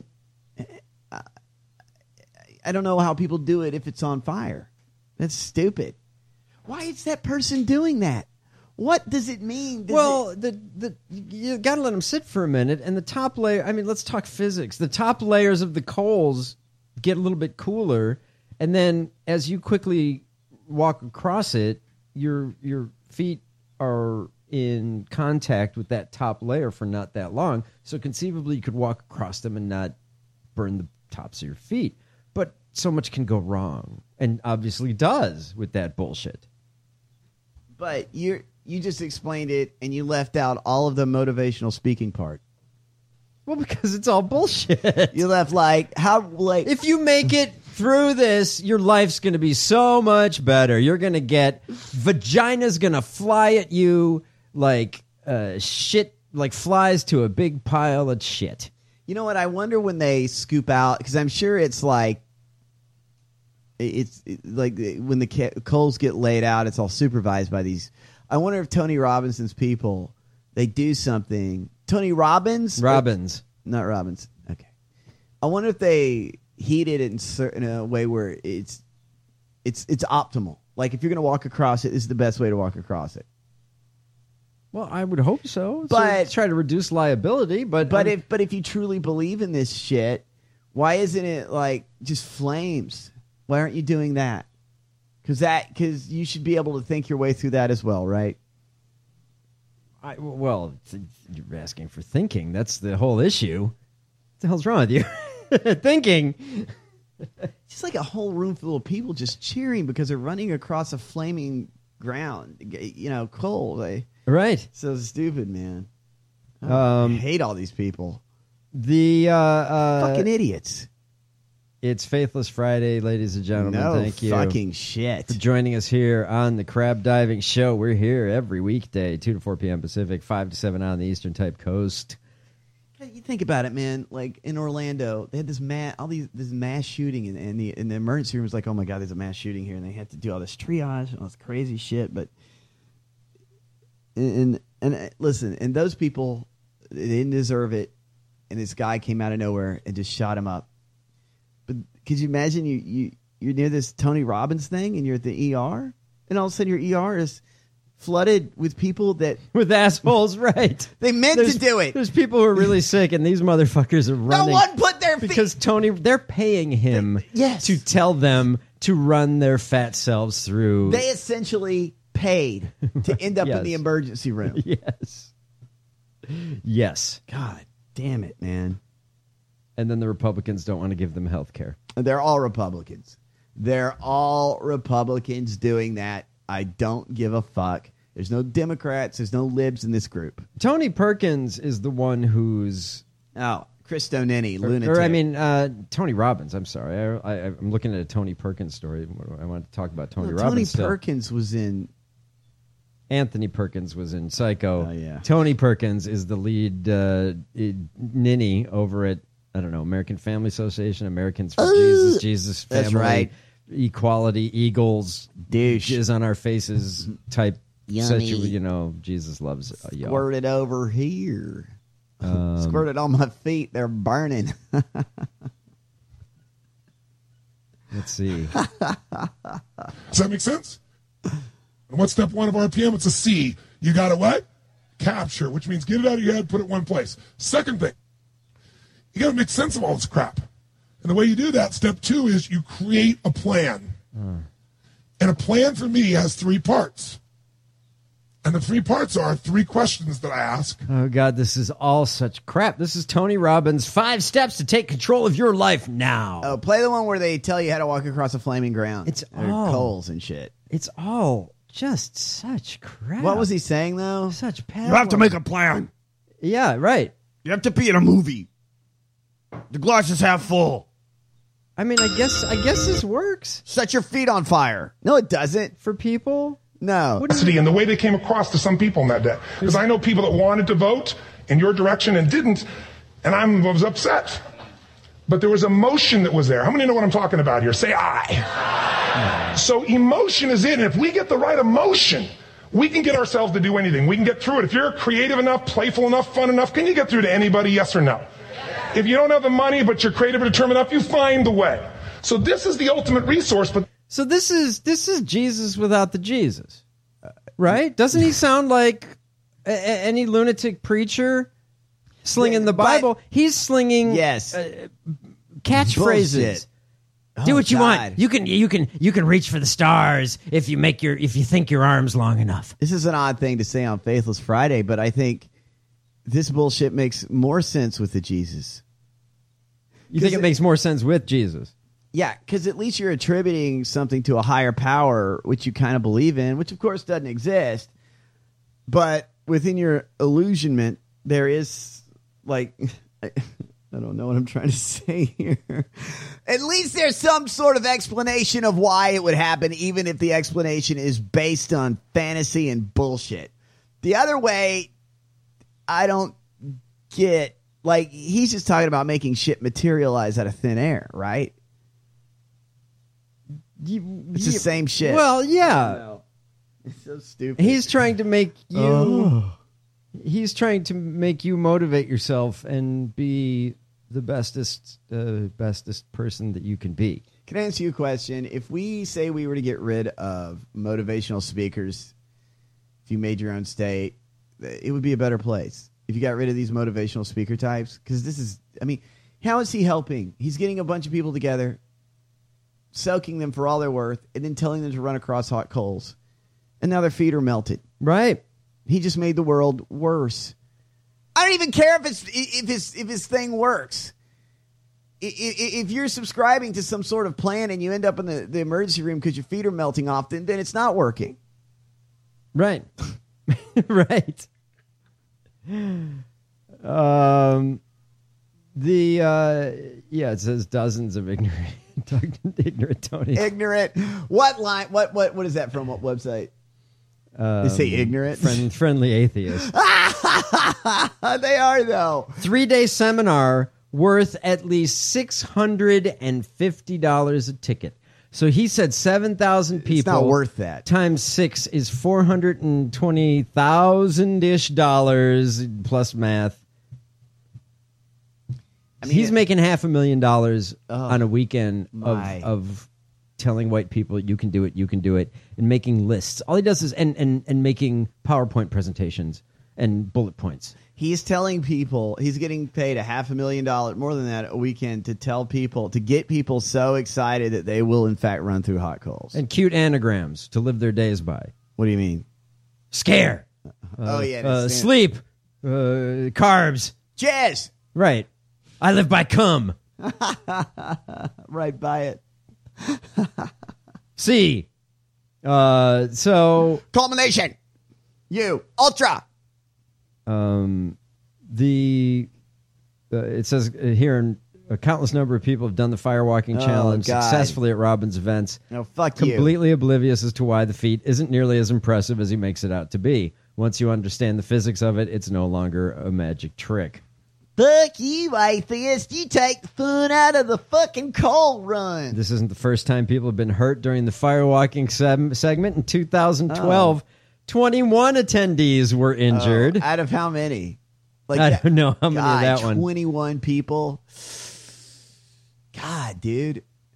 I don't know how people do it if it's on fire. That's stupid. Why is that person doing that? What does it mean? You got to let them sit for a minute, and the top layer, I mean, let's talk physics. The top layers of the coals get a little bit cooler, and then as you quickly walk across it, your feet are in contact with that top layer for not that long. So conceivably, you could walk across them and not burn the tops of your feet. But so much can go wrong, and obviously does with that bullshit. But you just explained it, and you left out all of the motivational speaking part. Well, because it's all bullshit. You left if you make it through this, your life's going to be so much better. You're going to get vagina's going to fly at you like shit, like flies to a big pile of shit. You know what? I wonder when they scoop out, because I'm sure it's like when the coals get laid out, it's all supervised by these. I wonder if Tony Robinson's people, they do something. Tony Robbins? Not Robbins. Okay. I wonder if they heat it in a way where it's optimal. Like if you're going to walk across it, this is the best way to walk across it. Well, I would hope so. But try to reduce liability. But if you truly believe in this shit, why isn't it like just flames? Why aren't you doing that? Because you should be able to think your way through that as well, right? You're asking for thinking. That's the whole issue. What the hell's wrong with you? Thinking. Just like a whole room full of people just cheering because they're running across a flaming ground, coal. Right. So stupid, man. I hate all these people. The fucking idiots. It's Faithless Friday, ladies and gentlemen. Thank you. Fucking shit. For joining us here on the Crab Diving Show. We're here every weekday, 2 to 4 p.m. Pacific, 5 to 7 on the Eastern Type Coast. You think about it, man. Like in Orlando, they had this mass shooting, and the emergency room was like, "Oh my god, there's a mass shooting here," and they had to do all this triage and all this crazy shit. But and listen, and those people, they didn't deserve it, and this guy came out of nowhere and just shot him up. But could you imagine you're near this Tony Robbins thing, and you're at the ER, and all of a sudden your ER is flooded with people with assholes, right? They meant to do it. There's people who are really sick, and these motherfuckers are running. No one put their feet. Because they're paying him to tell them to run their fat selves through. They essentially paid to end up in the emergency room. Yes. God damn it, man. And then the Republicans don't want to give them health care. They're all Republicans. They're all Republicans doing that. I don't give a fuck. There's no Democrats. There's no libs in this group. Tony Perkins is the one who's... Oh, Chris Donini, lunatic. Tony Robbins. I'm sorry. I'm looking at a Tony Perkins story. I wanted to talk about Tony Robbins. Tony Perkins was in... Anthony Perkins was in Psycho. Oh, yeah. Tony Perkins is the lead ninny over at, I don't know, American Family Association, Americans for Jesus Family. That's right. Equality, Eagles, douche is on our faces type. Yummy. Jesus loves y'all. Squirt it over here. Squirt it on my feet. They're burning. Let's see. Does that make sense? And what's step 1 of RPM? It's a C. You got to what? Capture, which means get it out of your head, put it one place. Second thing, you got to make sense of all this crap. And the way you do that, step 2, is you create a plan. And a plan for me has 3 parts. And the 3 parts are 3 questions that I ask. Oh, God, this is all such crap. This is Tony Robbins' 5 steps to take control of your life now. Oh, play the one where they tell you how to walk across a flaming ground. It's or coals and shit. It's all just such crap. What was he saying, though? Such bad. You have to make a plan. Yeah, right. You have to be in a movie. The glass is half full. I mean, I guess this works. Set your feet on fire. No, it doesn't. For people? No. And the way they came across to some people in that day. Because I know people that wanted to vote in your direction and didn't, and I was upset. But there was emotion that was there. How many know what I'm talking about here? Say I. So emotion is in. And if we get the right emotion, we can get ourselves to do anything. We can get through it. If you're creative enough, playful enough, fun enough, can you get through to anybody, yes or no? If you don't have the money, but you're creative and determined enough, you find the way. So this is the ultimate resource. But so this is Jesus without the Jesus, right? Doesn't he sound like any lunatic preacher slinging the Bible? He's slinging catchphrases. Bullshit. Do what you God. want. You can reach for the stars if you think your arm's long enough. This is an odd thing to say on Faithless Friday, but I think this bullshit makes more sense with the Jesus. You think it makes more sense with Jesus? Yeah, because at least you're attributing something to a higher power, which you kind of believe in, which of course doesn't exist. But within your illusionment, there is, like, I don't know what I'm trying to say here. At least there's some sort of explanation of why it would happen, even if the explanation is based on fantasy and bullshit. The other way, I don't get. Like, he's just talking about making shit materialize out of thin air, right? It's the same shit. Well, yeah. It's so stupid. He's trying to make you. He's trying to make you motivate yourself and be the bestest person that you can be. Can I ask you a question? If we say we were to get rid of motivational speakers, if you made your own state, it would be a better place. If you got rid of these motivational speaker types, because this is, I mean, how is he helping? He's getting a bunch of people together, soaking them for all they're worth, and then telling them to run across hot coals. And now their feet are melted. Right. He just made the world worse. I don't even care if his thing works. If you're subscribing to some sort of plan and you end up in the emergency room because your feet are melting off, then it's not working. Right. Right. It says dozens of ignorant Tony. Ignorant. What line? What is that from? What website? They say ignorant. Friendly atheist. They are though. 3-day seminar worth at least $650 a ticket. So he said 7,000 people. It's not worth that. Times 6 is $420,000-ish plus math. I mean, he's making $500,000 on a weekend of telling white people you can do it, and making lists. All he does is and making PowerPoint presentations and bullet points. He's telling people he's getting paid $500,000, more than that, a weekend to tell people, to get people so excited that they will in fact run through hot coals. And cute anagrams to live their days by. What do you mean? Scare. Sleep. Carbs. Jazz. Right. I live by cum. Right by it. C. So. Culmination. You. Ultra. It says here a countless number of people have done the firewalking challenge successfully at Robbins events. Oh, fuck you. Completely oblivious as to why the feat isn't nearly as impressive as he makes it out to be. Once you understand the physics of it, it's no longer a magic trick. Fuck you, atheist. You take the fun out of the fucking coal run. This isn't the first time people have been hurt during the firewalking segment. In 2012, 21 attendees were injured. Out of how many? Like, I don't know how many of that one. 21 people. God, dude.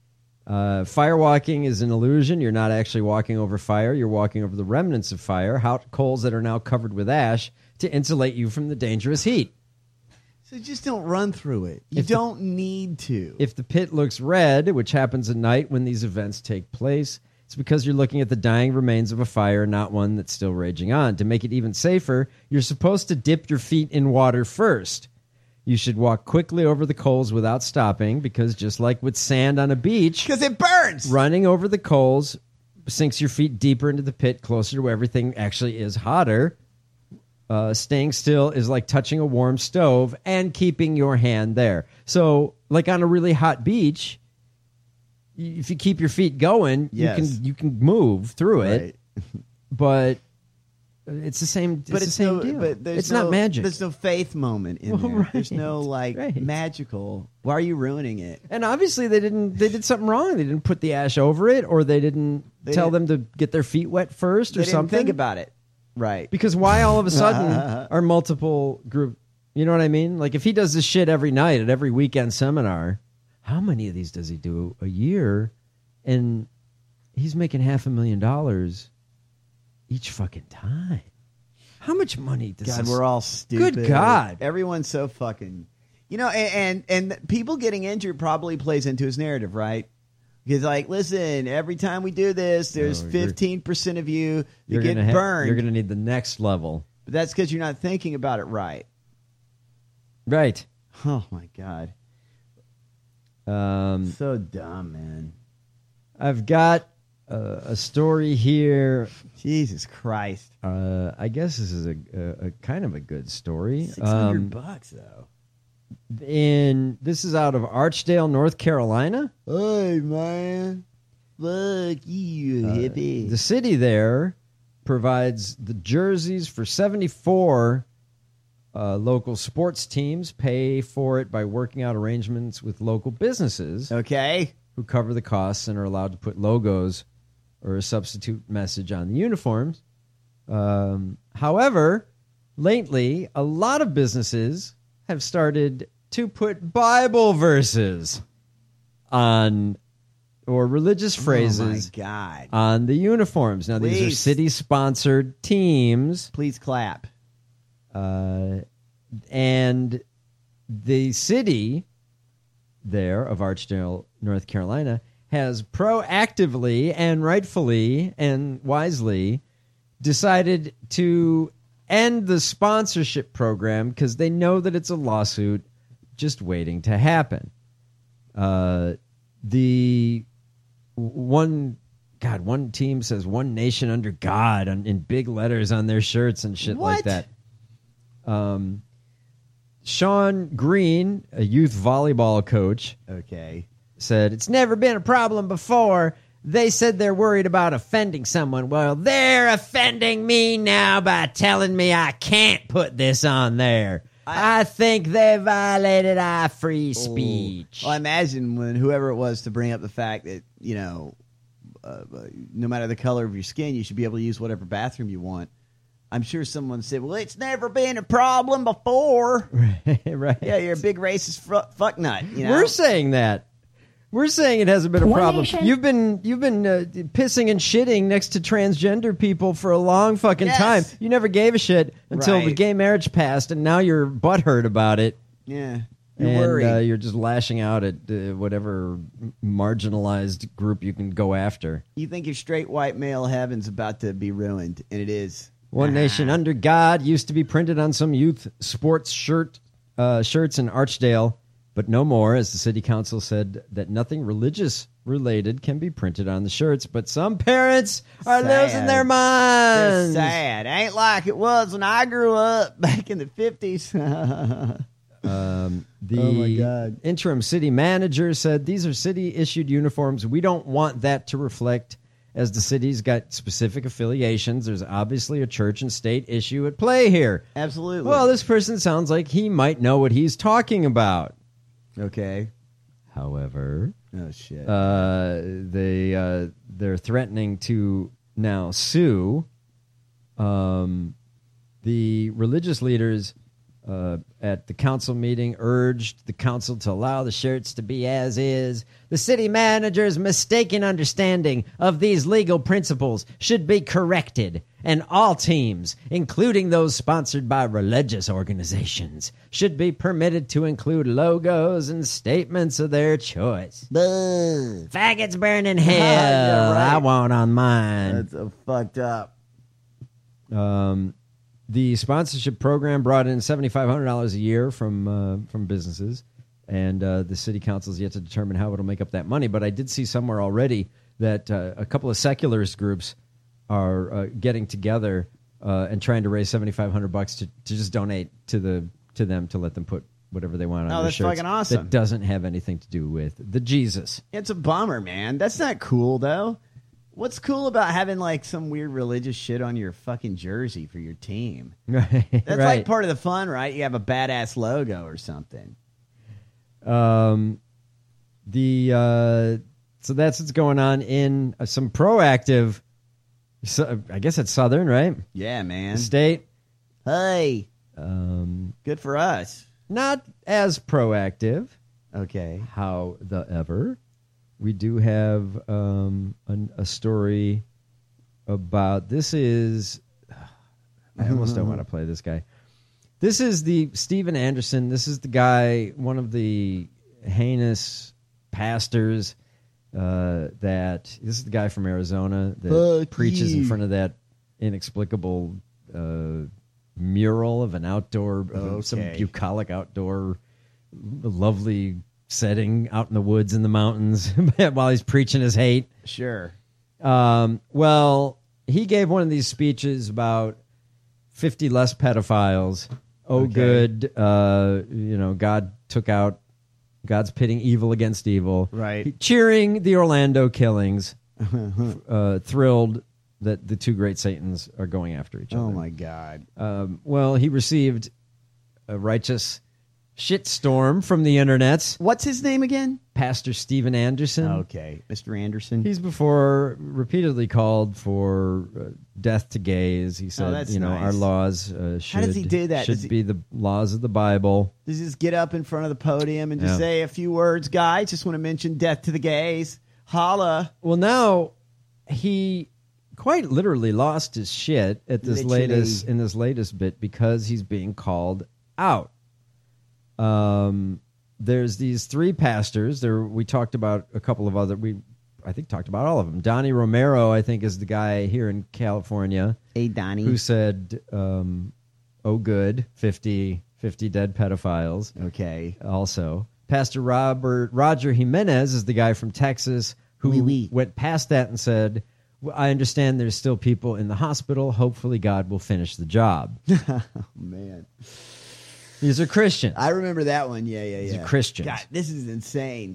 Firewalking is an illusion. You're not actually walking over fire. You're walking over the remnants of fire, hot coals that are now covered with ash to insulate you from the dangerous heat. So just don't run through it. You don't need to. If the pit looks red, which happens at night when these events take place, it's because you're looking at the dying remains of a fire, not one that's still raging on. To make it even safer, you're supposed to dip your feet in water first. You should walk quickly over the coals without stopping, because just like with sand on a beach, because it burns, running over the coals sinks your feet deeper into the pit, closer to where everything actually is hotter. Staying still is like touching a warm stove and keeping your hand there. So, like on a really hot beach, if you keep your feet going, you can move through it. But it's the same. It's the same deal. But it's not magic. There's no faith moment in there. Right. There's no magical. Why are you ruining it? And obviously they did something wrong. They didn't put the ash over it, or they didn't tell them to get their feet wet first, or something. Think about it. Right. Because why all of a sudden are multiple group? You know what I mean? Like if he does this shit every night at every weekend seminar, how many of these does he do a year? And he's making $500,000 each fucking time. How much money does God, this? we're all stupid. Good God. Everyone's so fucking... You know, and people getting injured probably plays into his narrative, right? Because, like, listen, every time we do this, there's 15% of you that get burned. You're going to need the next level. But that's because you're not thinking about it right. Right. Oh, my God. So dumb, man. I've got a story here. Jesus Christ. I guess this is a kind of a good story. $600 though. This is out of Archdale, North Carolina. Hey, man. Fuck you, hippie. The city there provides the jerseys for 74 local sports teams, pay for it by working out arrangements with local businesses. Okay. Who cover the costs and are allowed to put logos or a substitute message on the uniforms. However, lately, a lot of businesses have started to put Bible verses on, or religious phrases on the uniforms. Now, these are city-sponsored teams. Please clap. And the city there of Archdale, North Carolina, has proactively and rightfully and wisely decided to end the sponsorship program because they know that it's a lawsuit just waiting to happen. The one team says "One Nation Under God" in big letters on their shirts and shit like that. Sean Green, a youth volleyball coach, said, "It's never been a problem before. They said they're worried about offending someone. Well, they're offending me now by telling me I can't put this on there. I think they violated our free speech." Well, I imagine when whoever it was to bring up the fact that, you know, no matter the color of your skin, you should be able to use whatever bathroom you want. I'm sure someone said, well, it's never been a problem before. Right. Yeah, you're a big racist fucknut. You know? We're saying that. We're saying it hasn't been a problem. You've been pissing and shitting next to transgender people for a long fucking time. You never gave a shit until the gay marriage passed, and now you're butthurt about it. Yeah. You're worried. You're just lashing out at whatever marginalized group you can go after. You think your straight white male heaven's about to be ruined, and it is. One Nation Under God used to be printed on some youth sports shirts in Archdale, but no more, as the city council said that nothing religious related can be printed on the shirts. But some parents are losing their minds. They're sad. Ain't like it was when I grew up back in the 50s. The interim city manager said these are city-issued uniforms. We don't want that to reflect, as the city's got specific affiliations. There's obviously a church and state issue at play here. Absolutely. Well, this person sounds like he might know what he's talking about. Okay. However, oh shit. They're threatening to now sue. The religious leaders at the council meeting urged the council to allow the shirts to be as is. The city manager's mistaken understanding of these legal principles should be corrected, and all teams, including those sponsored by religious organizations, should be permitted to include logos and statements of their choice. Boo. Faggots burn in hell. Yeah, right. I won't on mine. That's so fucked up. The sponsorship program brought in $7,500 a year from businesses, and the city council is yet to determine how it'll make up that money. But I did see somewhere already that a couple of secularist groups are getting together and trying to raise $7,500 to just donate to them to let them put whatever they want on their shirts. That's fucking awesome. That doesn't have anything to do with the Jesus. It's a bummer, man. That's not cool, though. What's cool about having like some weird religious shit on your fucking jersey for your team? Right. That's like part of the fun, right? You have a badass logo or something. So that's what's going on in some proactive. So, I guess it's Southern, right? Yeah, man. State. Hey. Good for us. Not as proactive. Okay. However, we do have a story about this is. I almost don't want to play this guy. This is the Steven Anderson. This is the guy, one of the heinous pastors. This is the guy from Arizona that preaches in front of that inexplicable mural of an outdoor, some bucolic outdoor, lovely setting out in the woods in the mountains while he's preaching his hate. Sure. Well, he gave one of these speeches about 50 less pedophiles. Oh, okay. Good. God took out, God's pitting evil against evil. Right. Cheering the Orlando killings. Thrilled that the two great Satans are going after each other. Oh, my God. Well, he received a righteous shitstorm from the internets. What's his name again? Pastor Steven Anderson. Okay, Mr. Anderson. He's before repeatedly called for death to gays. He said, nice. Our laws should, how does he do that? should be the laws of the Bible. Does he just get up in front of the podium and just say a few words? Guys, just want to mention death to the gays. Holla. Well, now he quite literally lost his shit at this latest bit because he's being called out. There's these three pastors. We talked about a couple of other. I think talked about all of them. Donnie Romero, I think, is the guy here in California. Hey, Donnie, who said, "Oh, good, 50 dead pedophiles." Okay. Also, Pastor Roger Jimenez is the guy from Texas who went past that and said, I understand there's still people in the hospital. Hopefully, God will finish the job. Oh, man. These are Christians. I remember that one. Yeah. These are Christians. God, this is insane.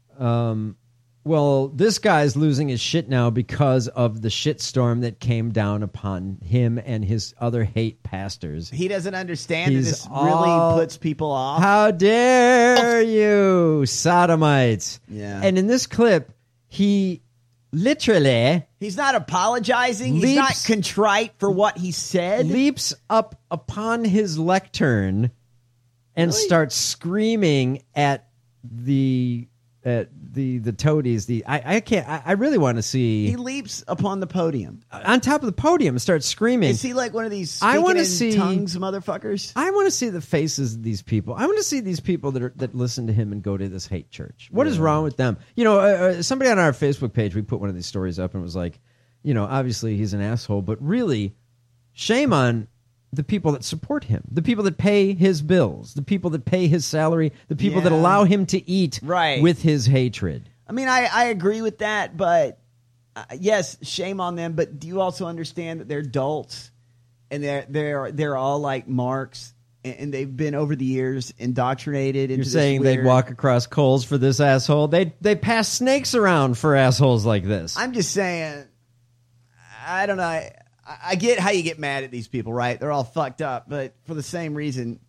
Well, this guy's losing his shit now because of the shitstorm that came down upon him and his other hate pastors. He doesn't understand that this really puts people off. How dare you, sodomites. Yeah. And in this clip, he literally... He's not apologizing. He's not contrite for what he said. Leaps up upon his lectern and starts screaming at the toadies. I really want to see. He leaps upon the podium. On top of the podium and starts screaming. Is he like one of these speaking in tongues motherfuckers? I want to see the faces of these people. I want to see these people that listen to him and go to this hate church. What is wrong with them? Somebody on our Facebook page, we put one of these stories up and it was like, obviously he's an asshole, but really shame on the people that support him, the people that pay his bills, the people that pay his salary, the people that allow him to eat with his hatred. I mean, I agree with that, but yes, shame on them. But do you also understand that they're adults and they're all like marks and they've been over the years indoctrinated into You're saying they'd walk across coals for this asshole? They pass snakes around for assholes like this. I'm just saying, I don't know. I get how you get mad at these people, right? They're all fucked up, but for the same reason,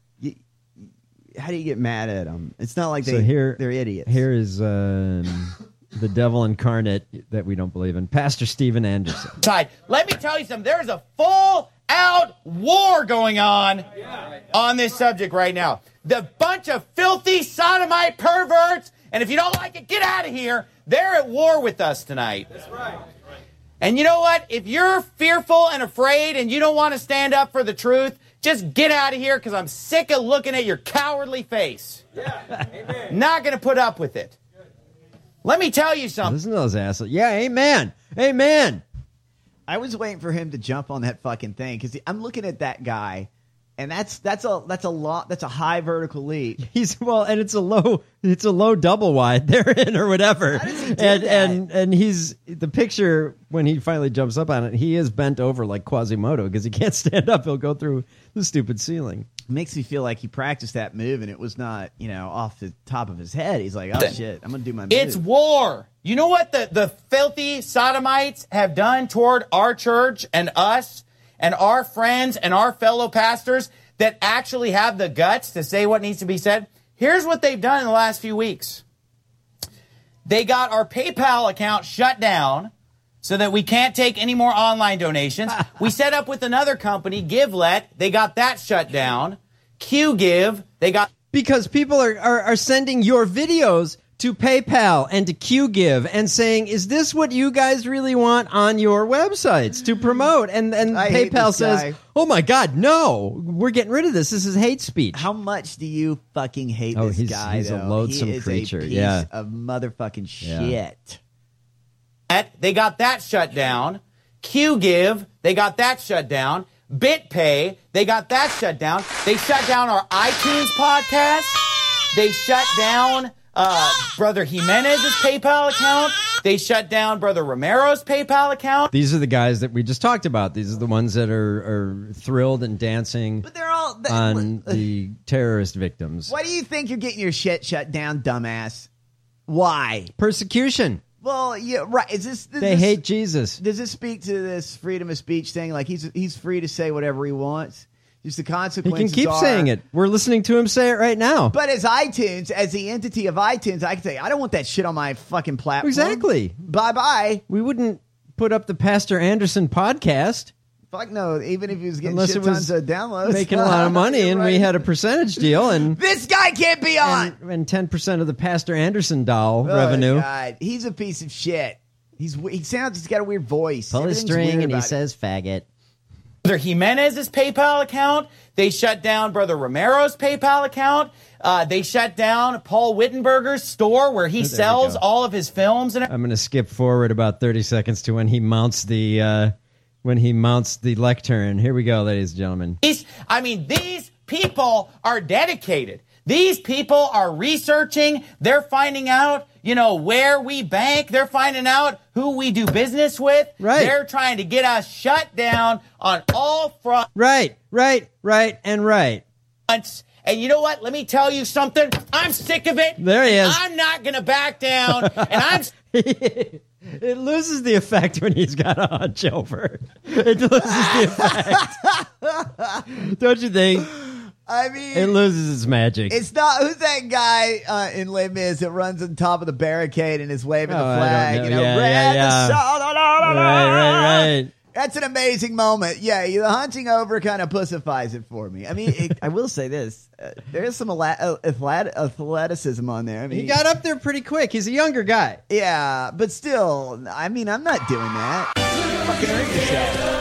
how do you get mad at them? It's not like they're idiots. Here is the devil incarnate that we don't believe in, Pastor Steven Anderson. Let me tell you something. There is a full out war going on this subject right now. The bunch of filthy sodomite perverts, and if you don't like it, get out of here. They're at war with us tonight. That's right. And you know what? If you're fearful and afraid and you don't want to stand up for the truth, just get out of here because I'm sick of looking at your cowardly face. Yeah, amen. Not going to put up with it. Let me tell you something. Listen to those assholes. Yeah, amen. Amen. I was waiting for him to jump on that fucking thing because I'm looking at that guy, and that's a high vertical leap. And it's a low double wide therein or whatever. And he's the picture when he finally jumps up on it. He is bent over like Quasimodo because he can't stand up. He'll go through the stupid ceiling. Makes me feel like he practiced that move and it was not, off the top of his head. He's like, oh shit, I'm gonna do my move. It's war. You know what the filthy sodomites have done toward our church and us and our friends and our fellow pastors that actually have the guts to say what needs to be said? Here's what they've done in the last few weeks. They got our PayPal account shut down so that we can't take any more online donations. We set up with another company, GiveLet. They got that shut down. QGive, they got... Because people are sending your videos to PayPal and to QGive and saying, is this what you guys really want on your websites to promote? And PayPal says, oh my God, no, we're getting rid of this. This is hate speech. How much do you fucking hate this guy, he's though? A loathsome creature. He is a piece of motherfucking shit. They got that shut down. QGive, they got that shut down. BitPay, they got that shut down. They shut down our iTunes podcast. They shut down Brother Jimenez's PayPal account. They shut down Brother Romero's PayPal account. These are the guys that we just talked about. These are the ones that are thrilled and dancing on the terrorist victims. Why do you think you're getting your shit shut down, dumbass? Why? Persecution. Well, yeah, right. They hate Jesus. Does this speak to this freedom of speech thing? Like he's free to say whatever he wants. Just the consequences. He can keep saying it. We're listening to him say it right now. But as iTunes, as the entity of iTunes, I can say I don't want that shit on my fucking platform. Exactly. Bye. We wouldn't put up the Pastor Anderson podcast. Fuck no. Even if he was getting shit tons of downloads, making a lot of money, and we had a percentage deal, and this guy can't be on. And 10% of the Pastor Anderson doll revenue. God, he's a piece of shit. He's got a weird voice. Pull a string, and he says faggot. Brother Jimenez's PayPal account. They shut down Brother Romero's PayPal account. They shut down Paul Wittenberger's store where he sells all of his films. I'm going to skip forward about 30 seconds to when he mounts the lectern. Here we go, ladies and gentlemen. These people are dedicated. These people are researching. They're finding out, where we bank. They're finding out who we do business with. Right. They're trying to get us shut down on all fronts. Right. And you know what? Let me tell you something. I'm sick of it. There he is. I'm not going to back down. And I'm... It loses the effect when he's got a hunch over. It loses the effect. Don't you think? It loses its magic. It's not. Who's that guy in Les Mis that runs on top of the barricade and is waving the flag? Right. That's an amazing moment. Yeah, the hunching over kind of pussifies it for me. I will say this: there is some athleticism on there. He got up there pretty quick. He's a younger guy. Yeah, but still, I'm not doing that. Fucking hurt yourself.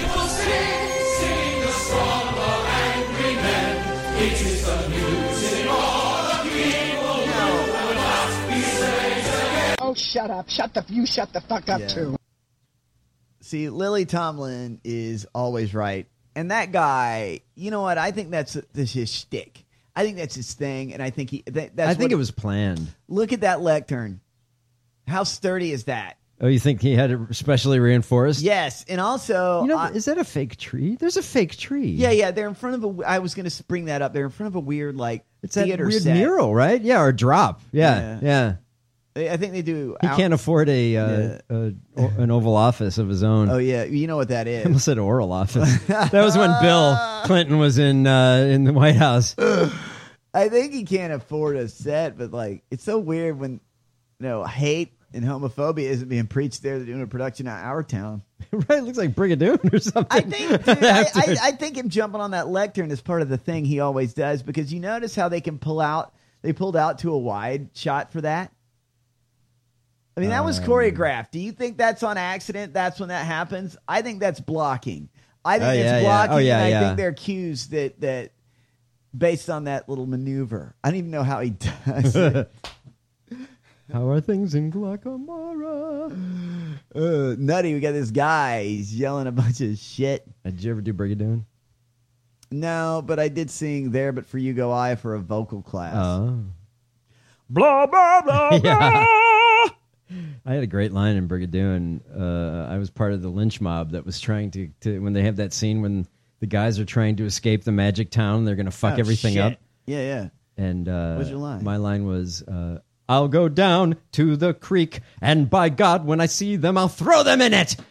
Oh, shut up. You shut the fuck up, too. See, Lily Tomlin is always right. And that guy, you know what? I think that's his shtick. I think that's his thing, and I think it was planned. Look at that lectern. How sturdy is that? Oh, you think he had it specially reinforced? Yes, and also... is that a fake tree? There's a fake tree. Yeah, they're in front of I was going to bring that up. They're in front of a weird, it's theater that weird set. mural, right? Yeah, or drop. Yeah. I think they do. He can't afford an Oval Office of his own. Oh, yeah. You know what that is. I almost said oral office. That was when Bill Clinton was in the White House. I think he can't afford a set, but it's so weird when hate and homophobia isn't being preached there. They're doing a production at our town. Right, looks like Brigadoon or something. I think, dude, I think him jumping on that lectern is part of the thing he always does, because you notice how they can pull out. They pulled out to a wide shot for that. I mean, that was choreographed. Do you think that's on accident? That's when that happens? I think that's blocking. I think it's blocking, and I think they're cues that based on that little maneuver. I don't even know how he does it. How are things in Guacamara? Nutty, we got this guy. He's yelling a bunch of shit. Did you ever do Brigadoon? No, but I did sing There But For You Go I for a vocal class. Oh. Blah, blah, blah, blah. I had a great line in Brigadoon. I was part of the lynch mob that was trying to when they have that scene when the guys are trying to escape the magic town, they're going to fuck everything up. Yeah. And what's your line? My line was, I'll go down to the creek, and by God, when I see them, I'll throw them in it.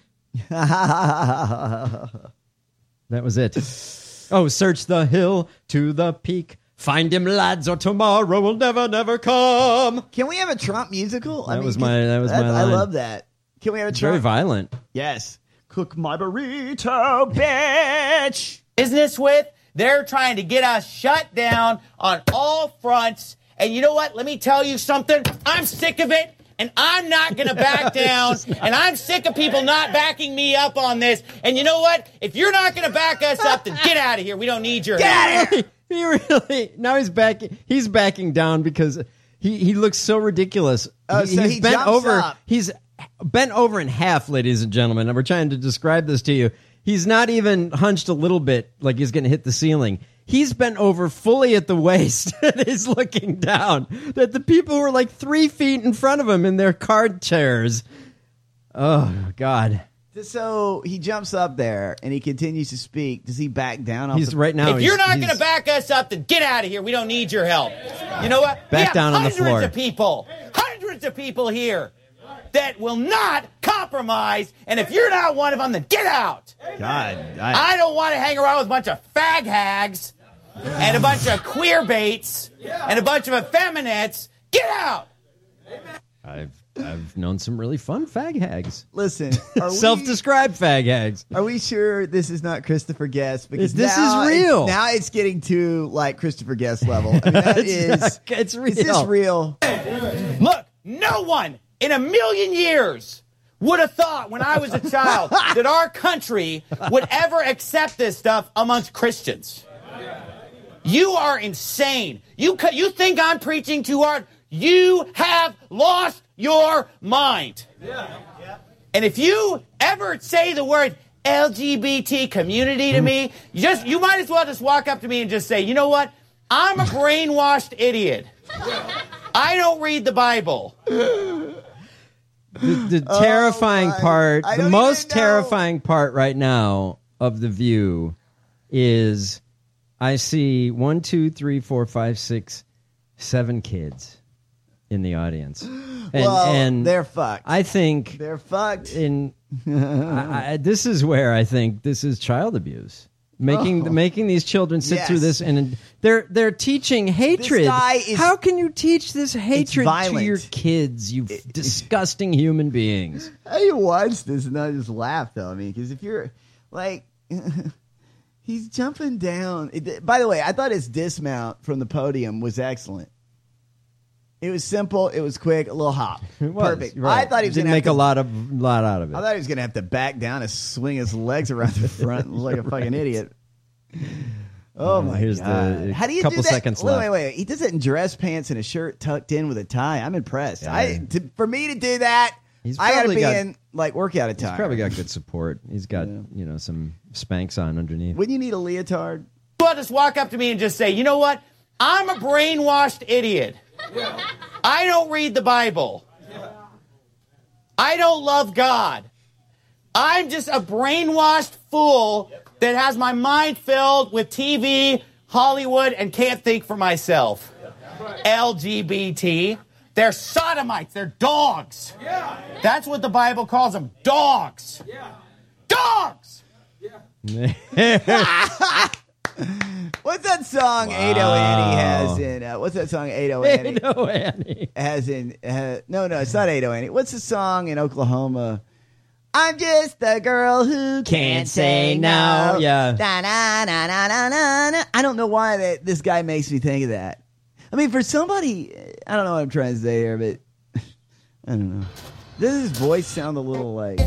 That was it. Oh, search the hill to the peak. Find him, lads, or tomorrow will never, never come. Can we have a Trump musical? That was my line. I love that. Can we have a Trump? Very violent. Yes. Cook my burrito, bitch. Business with, they're trying to get us shut down on all fronts. And you know what? Let me tell you something. I'm sick of it. And I'm not going to back down. And I'm sick of people not backing me up on this. And you know what? If you're not going to back us up, then get out of here. We don't need your help. Get out of here. He really now he's backing down because he looks so ridiculous. So he bent jumps over. up. He's bent over in half, ladies and gentlemen. And we're trying to describe this to you. He's not even hunched a little bit like he's going to hit the ceiling. He's bent over fully at the waist and he's looking down at the people who are like 3 feet in front of him in their card chairs. Oh, God. So he jumps up there and he continues to speak. Does he back down? He's right now. If you're not going to back us up, then get out of here. We don't need your help. You know what? Back down on the floor. Hundreds of people here that will not compromise. And if you're not one of them, then get out. God, I don't want to hang around with a bunch of fag hags and a bunch of queer baits and a bunch of effeminates. Get out. I've known some really fun fag hags. Listen, self-described fag hags. Are we sure this is not Christopher Guest? Because this is real. Now it's getting to like Christopher Guest level. I mean, it's real. Is this real? Look, no one in a million years would have thought when I was a child that our country would ever accept this stuff amongst Christians. You are insane. You think I'm preaching too hard? You have lost your mind. And if you ever say the word LGBT community to me, you might as well just walk up to me and just say, you know what? I'm a brainwashed idiot. I don't read the Bible. The terrifying part, the most terrifying part right now of The View is I see 1, 2, 3, 4, 5, 6, 7 kids in the audience. And they're fucked. I think they're fucked. This is where I think this is child abuse. Making these children sit through this, and they're teaching hatred. How can you teach this hatred to your kids, you disgusting human beings? How do you watch this and not just laugh, though? I mean, because if you're like, he's jumping down. By the way, I thought his dismount from the podium was excellent. It was simple. It was quick. A little hop. Perfect. Right. I thought he was didn't gonna make a lot out of it. I thought he was going to have to back down and swing his legs around the front like a fucking idiot. Oh my God! How do you do that? Seconds left. Wait! He does it in dress pants and a shirt tucked in with a tie. I'm impressed. For me to do that, I got to be in like workout attire. He's probably got good support. He's got some Spanx on underneath. Wouldn't you need a leotard? Well, just walk up to me and just say, you know what? I'm a brainwashed idiot. I don't read the Bible. I don't love God. I'm just a brainwashed fool that has my mind filled with TV, Hollywood, and can't think for myself. LGBT. They're sodomites. They're dogs. That's what the Bible calls them. Dogs. Dogs! What's that song Ado Annie has in? What's that song Ado Annie? Ado Annie has in? No, it's not Ado Annie. What's the song in Oklahoma? I'm just the girl who can't say no. Yeah. Da, na, na, na, na, na, na. I don't know why this guy makes me think of that. I mean, for somebody, I don't know what I'm trying to say here, but I don't know. Does his voice sound a little like?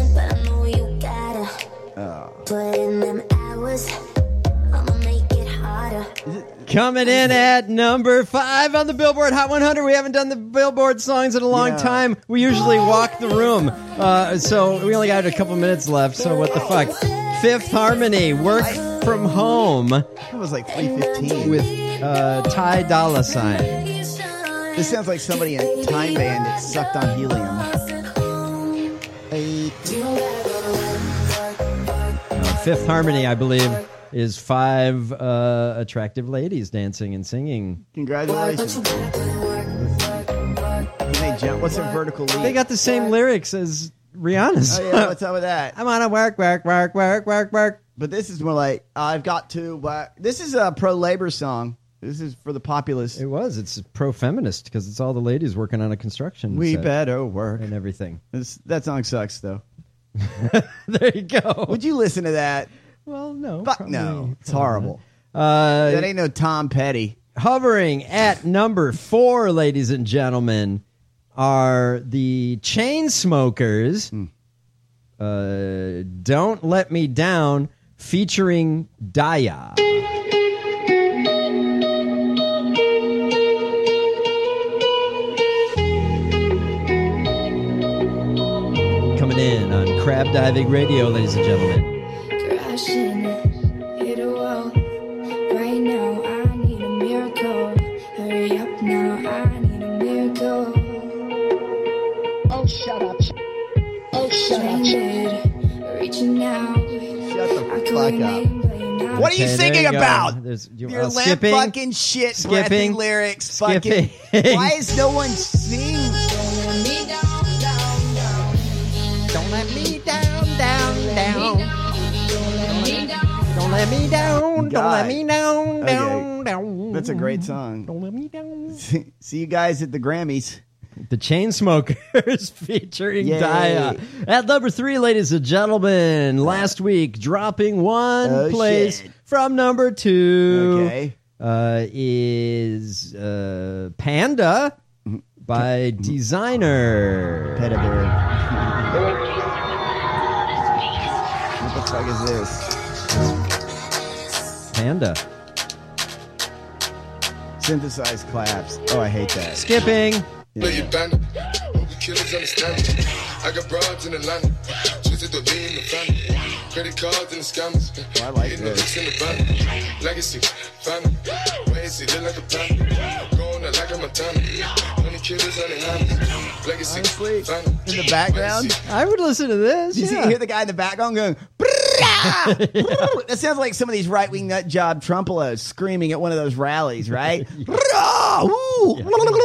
Put in them hours. I'ma make it harder. Coming in at number 5 on the Billboard Hot 100. We haven't done the Billboard songs in a long time. We usually walk the room. So we only got a couple minutes left. So what the fuck? Fifth Harmony, Work From Home. It was like 3:15. With Ty Dolla $ign. This sounds like somebody in a time band that sucked on helium. Fifth Harmony, I believe, is 5 attractive ladies dancing and singing. Congratulations. What's their vertical lead? They got the same lyrics as Rihanna's. Oh, yeah. What's up with that? I'm on a work. But this is more like, I've got to work. This is a pro-labor song. This is for the populace. It was. It's pro-feminist because it's all the ladies working on a construction We set better work. and everything. That song sucks, though. There you go. Would you listen to that? Well, no. Fuck no. It's horrible. That ain't no Tom Petty. Hovering at number 4, ladies and gentlemen, are the Chainsmokers. Don't Let Me Down, featuring Daya. Coming in on Crab Diving Radio, ladies and gentlemen. Crashing, hit a wall. Right now, I need a miracle. Hurry up now, I need a miracle. Oh, shut up. Oh, shut up. Reaching out. Shut the fuck up. What are you singing about? Your limp fucking shit, breathy lyrics. Skipping. Fucking. Why is no one singing? Don't let me down, down, down. Don't let me down, don't let me down, down, down. That's a great song. Don't let me down. See you guys at the Grammys. The Chainsmokers featuring Yay. Daya. At number 3, ladies and gentlemen, last week dropping one place shit. from number 2 Okay. is Panda by Designer. Peta Bear. What the fuck is this? Panda. Synthesized claps. Oh, I hate that. Skipping. Play your bandit. Movie killers understand it. I got broads in Atlanta. Twisted the lean in the family. Credit cards and the scammers. I like Hitting the this. bricks in the van. Legacy. Family. Ways it look like a plan. Going out like a Montana. 20 killers on the hand. Legacy. Honestly, family. in the background, I would listen to this. you yeah. hear the guy in the background going, "Brrrah!" That sounds like some of these right-wing nut job Trumpelos screaming at one of those rallies, right? Brrrah! Woo!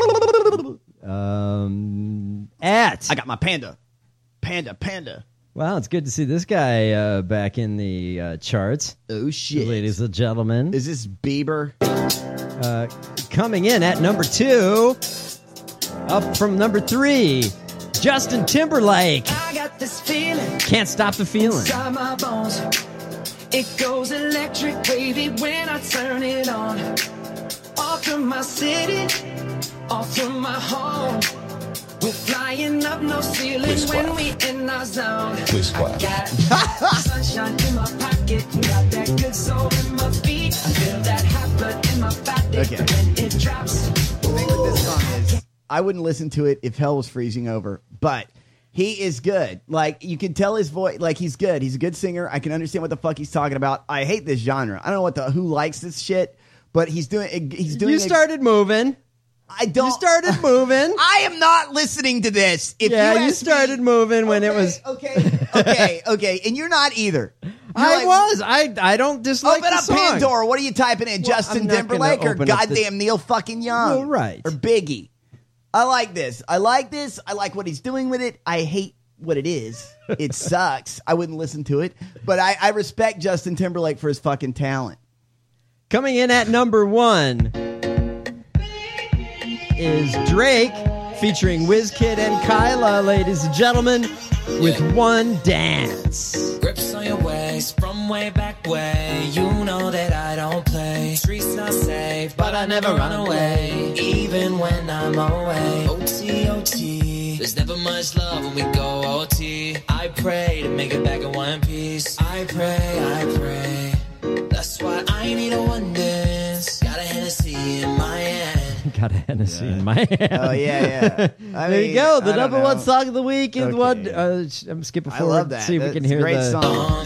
At I got my panda. Panda. Wow, it's good to see this guy back in the charts. Oh, shit. Ladies and gentlemen. Is this Bieber? Coming in at number 2, up from number 3, Justin Timberlake. I got this feeling. Can't Stop the Feeling. Inside my bones. It goes electric wavy when I turn it on. Off from my city, off from my home. We're flying up no ceiling when we in our zone. I got sunshine in my pocket, got that good soul in my feet. I feel that hot blood in my body when it drops. The thing with this song is, I wouldn't listen to it if hell was freezing over, but he is good. Like, you can tell his voice, like, he's good. He's a good singer. I can understand what the fuck he's talking about. I hate this genre. I don't know who likes this shit, but he's doing. You started moving. I don't. You started moving. I am not listening to this. If you started moving when it was. Okay. And you're not either. I don't dislike Open the up song. Pandora. What are you typing in? Well, Justin I'm not Timberlake gonna or open up goddamn Neil fucking Young? Well, right. Or Biggie. I like this. I like what he's doing with it. I hate what it is. It sucks. I wouldn't listen to it. But I respect Justin Timberlake for his fucking talent. Coming in at number 1 is Drake featuring WizKid and Kyla, ladies and gentlemen, with One Dance. Grips on your waist from way back way. You know that I don't play. Streets not safe, but I never run away. Even when I'm away. OT, OT. There's never much love when we go OT. I pray to make it back in one piece. I pray. That's why I need a one dance. Got a Hennessy in my hand. Got a Hennessy in my hand. Oh, yeah. There you go. The number 1 song of the week is one. I'm skipping forward. I love that. See if we can That's hear a great the song.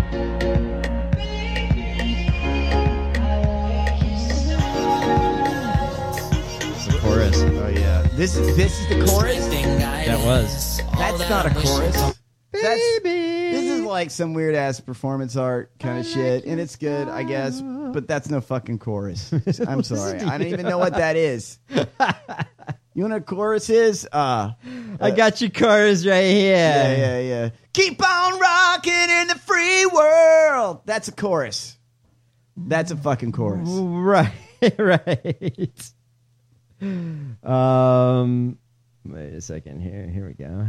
It's the chorus. Oh, yeah. This is the chorus? That was. That's not a chorus. This is like some weird ass performance art kind of shit, and it's good, I guess. But that's no fucking chorus. I'm sorry, I don't even know what that is. You know what a chorus is? I got your chorus right here. Yeah. Keep on rocking in the free world. That's a chorus. That's a fucking chorus. Right. Wait a second here. Here we go.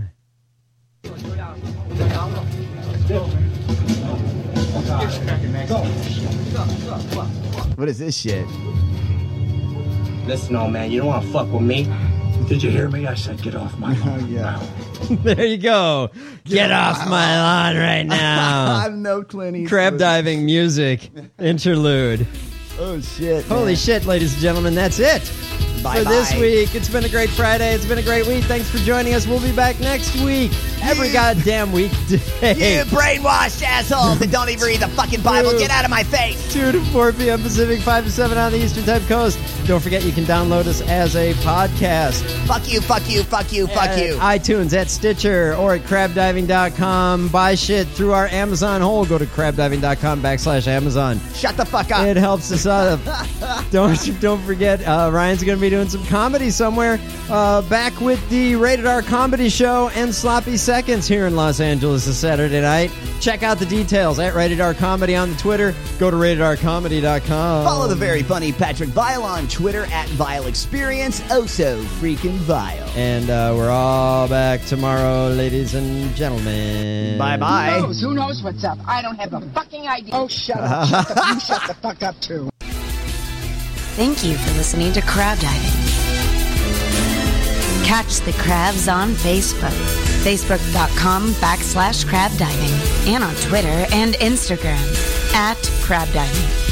What is this shit? Listen, old man, you don't want to fuck with me. Did you hear me? I said get off my lawn. Yeah. There you go. Get off my lawn right now. I have no Clint Eastwood. Crab diving music interlude. Oh, shit. Holy shit, ladies and gentlemen. That's it. For this week. It's been a great Friday. It's been a great week. Thanks for joining us. We'll be back next week. Every goddamn weekday. You brainwashed assholes that don't even read the fucking Bible. Get out of my face. 2 to 4 p.m. Pacific, 5 to 7 on the Eastern Time Coast. Don't forget you can download us as a podcast. Fuck you. iTunes, at Stitcher, or at crabdiving.com. Buy shit through our Amazon hole. Go to crabdiving.com/Amazon. Shut the fuck up. It helps us out. Don't forget, Ryan's going to be doing some comedy somewhere. Back with the Rated R Comedy Show and Sloppy Seconds here in Los Angeles this Saturday night. Check out the details at Rated R Comedy on the Twitter. Go to ratedrcomedy.com. Follow the very funny Patrick Vile on Twitter at Vile Experience. Oh, so freaking vile. And we're all back tomorrow, ladies and gentlemen. Bye-bye. Who knows what's up? I don't have a fucking idea. Oh, shut up. You shut the fuck up, too. Thank you for listening to Crab Diving. Catch the crabs on Facebook. Facebook.com/crabdiving. And on Twitter and Instagram @crabdiving.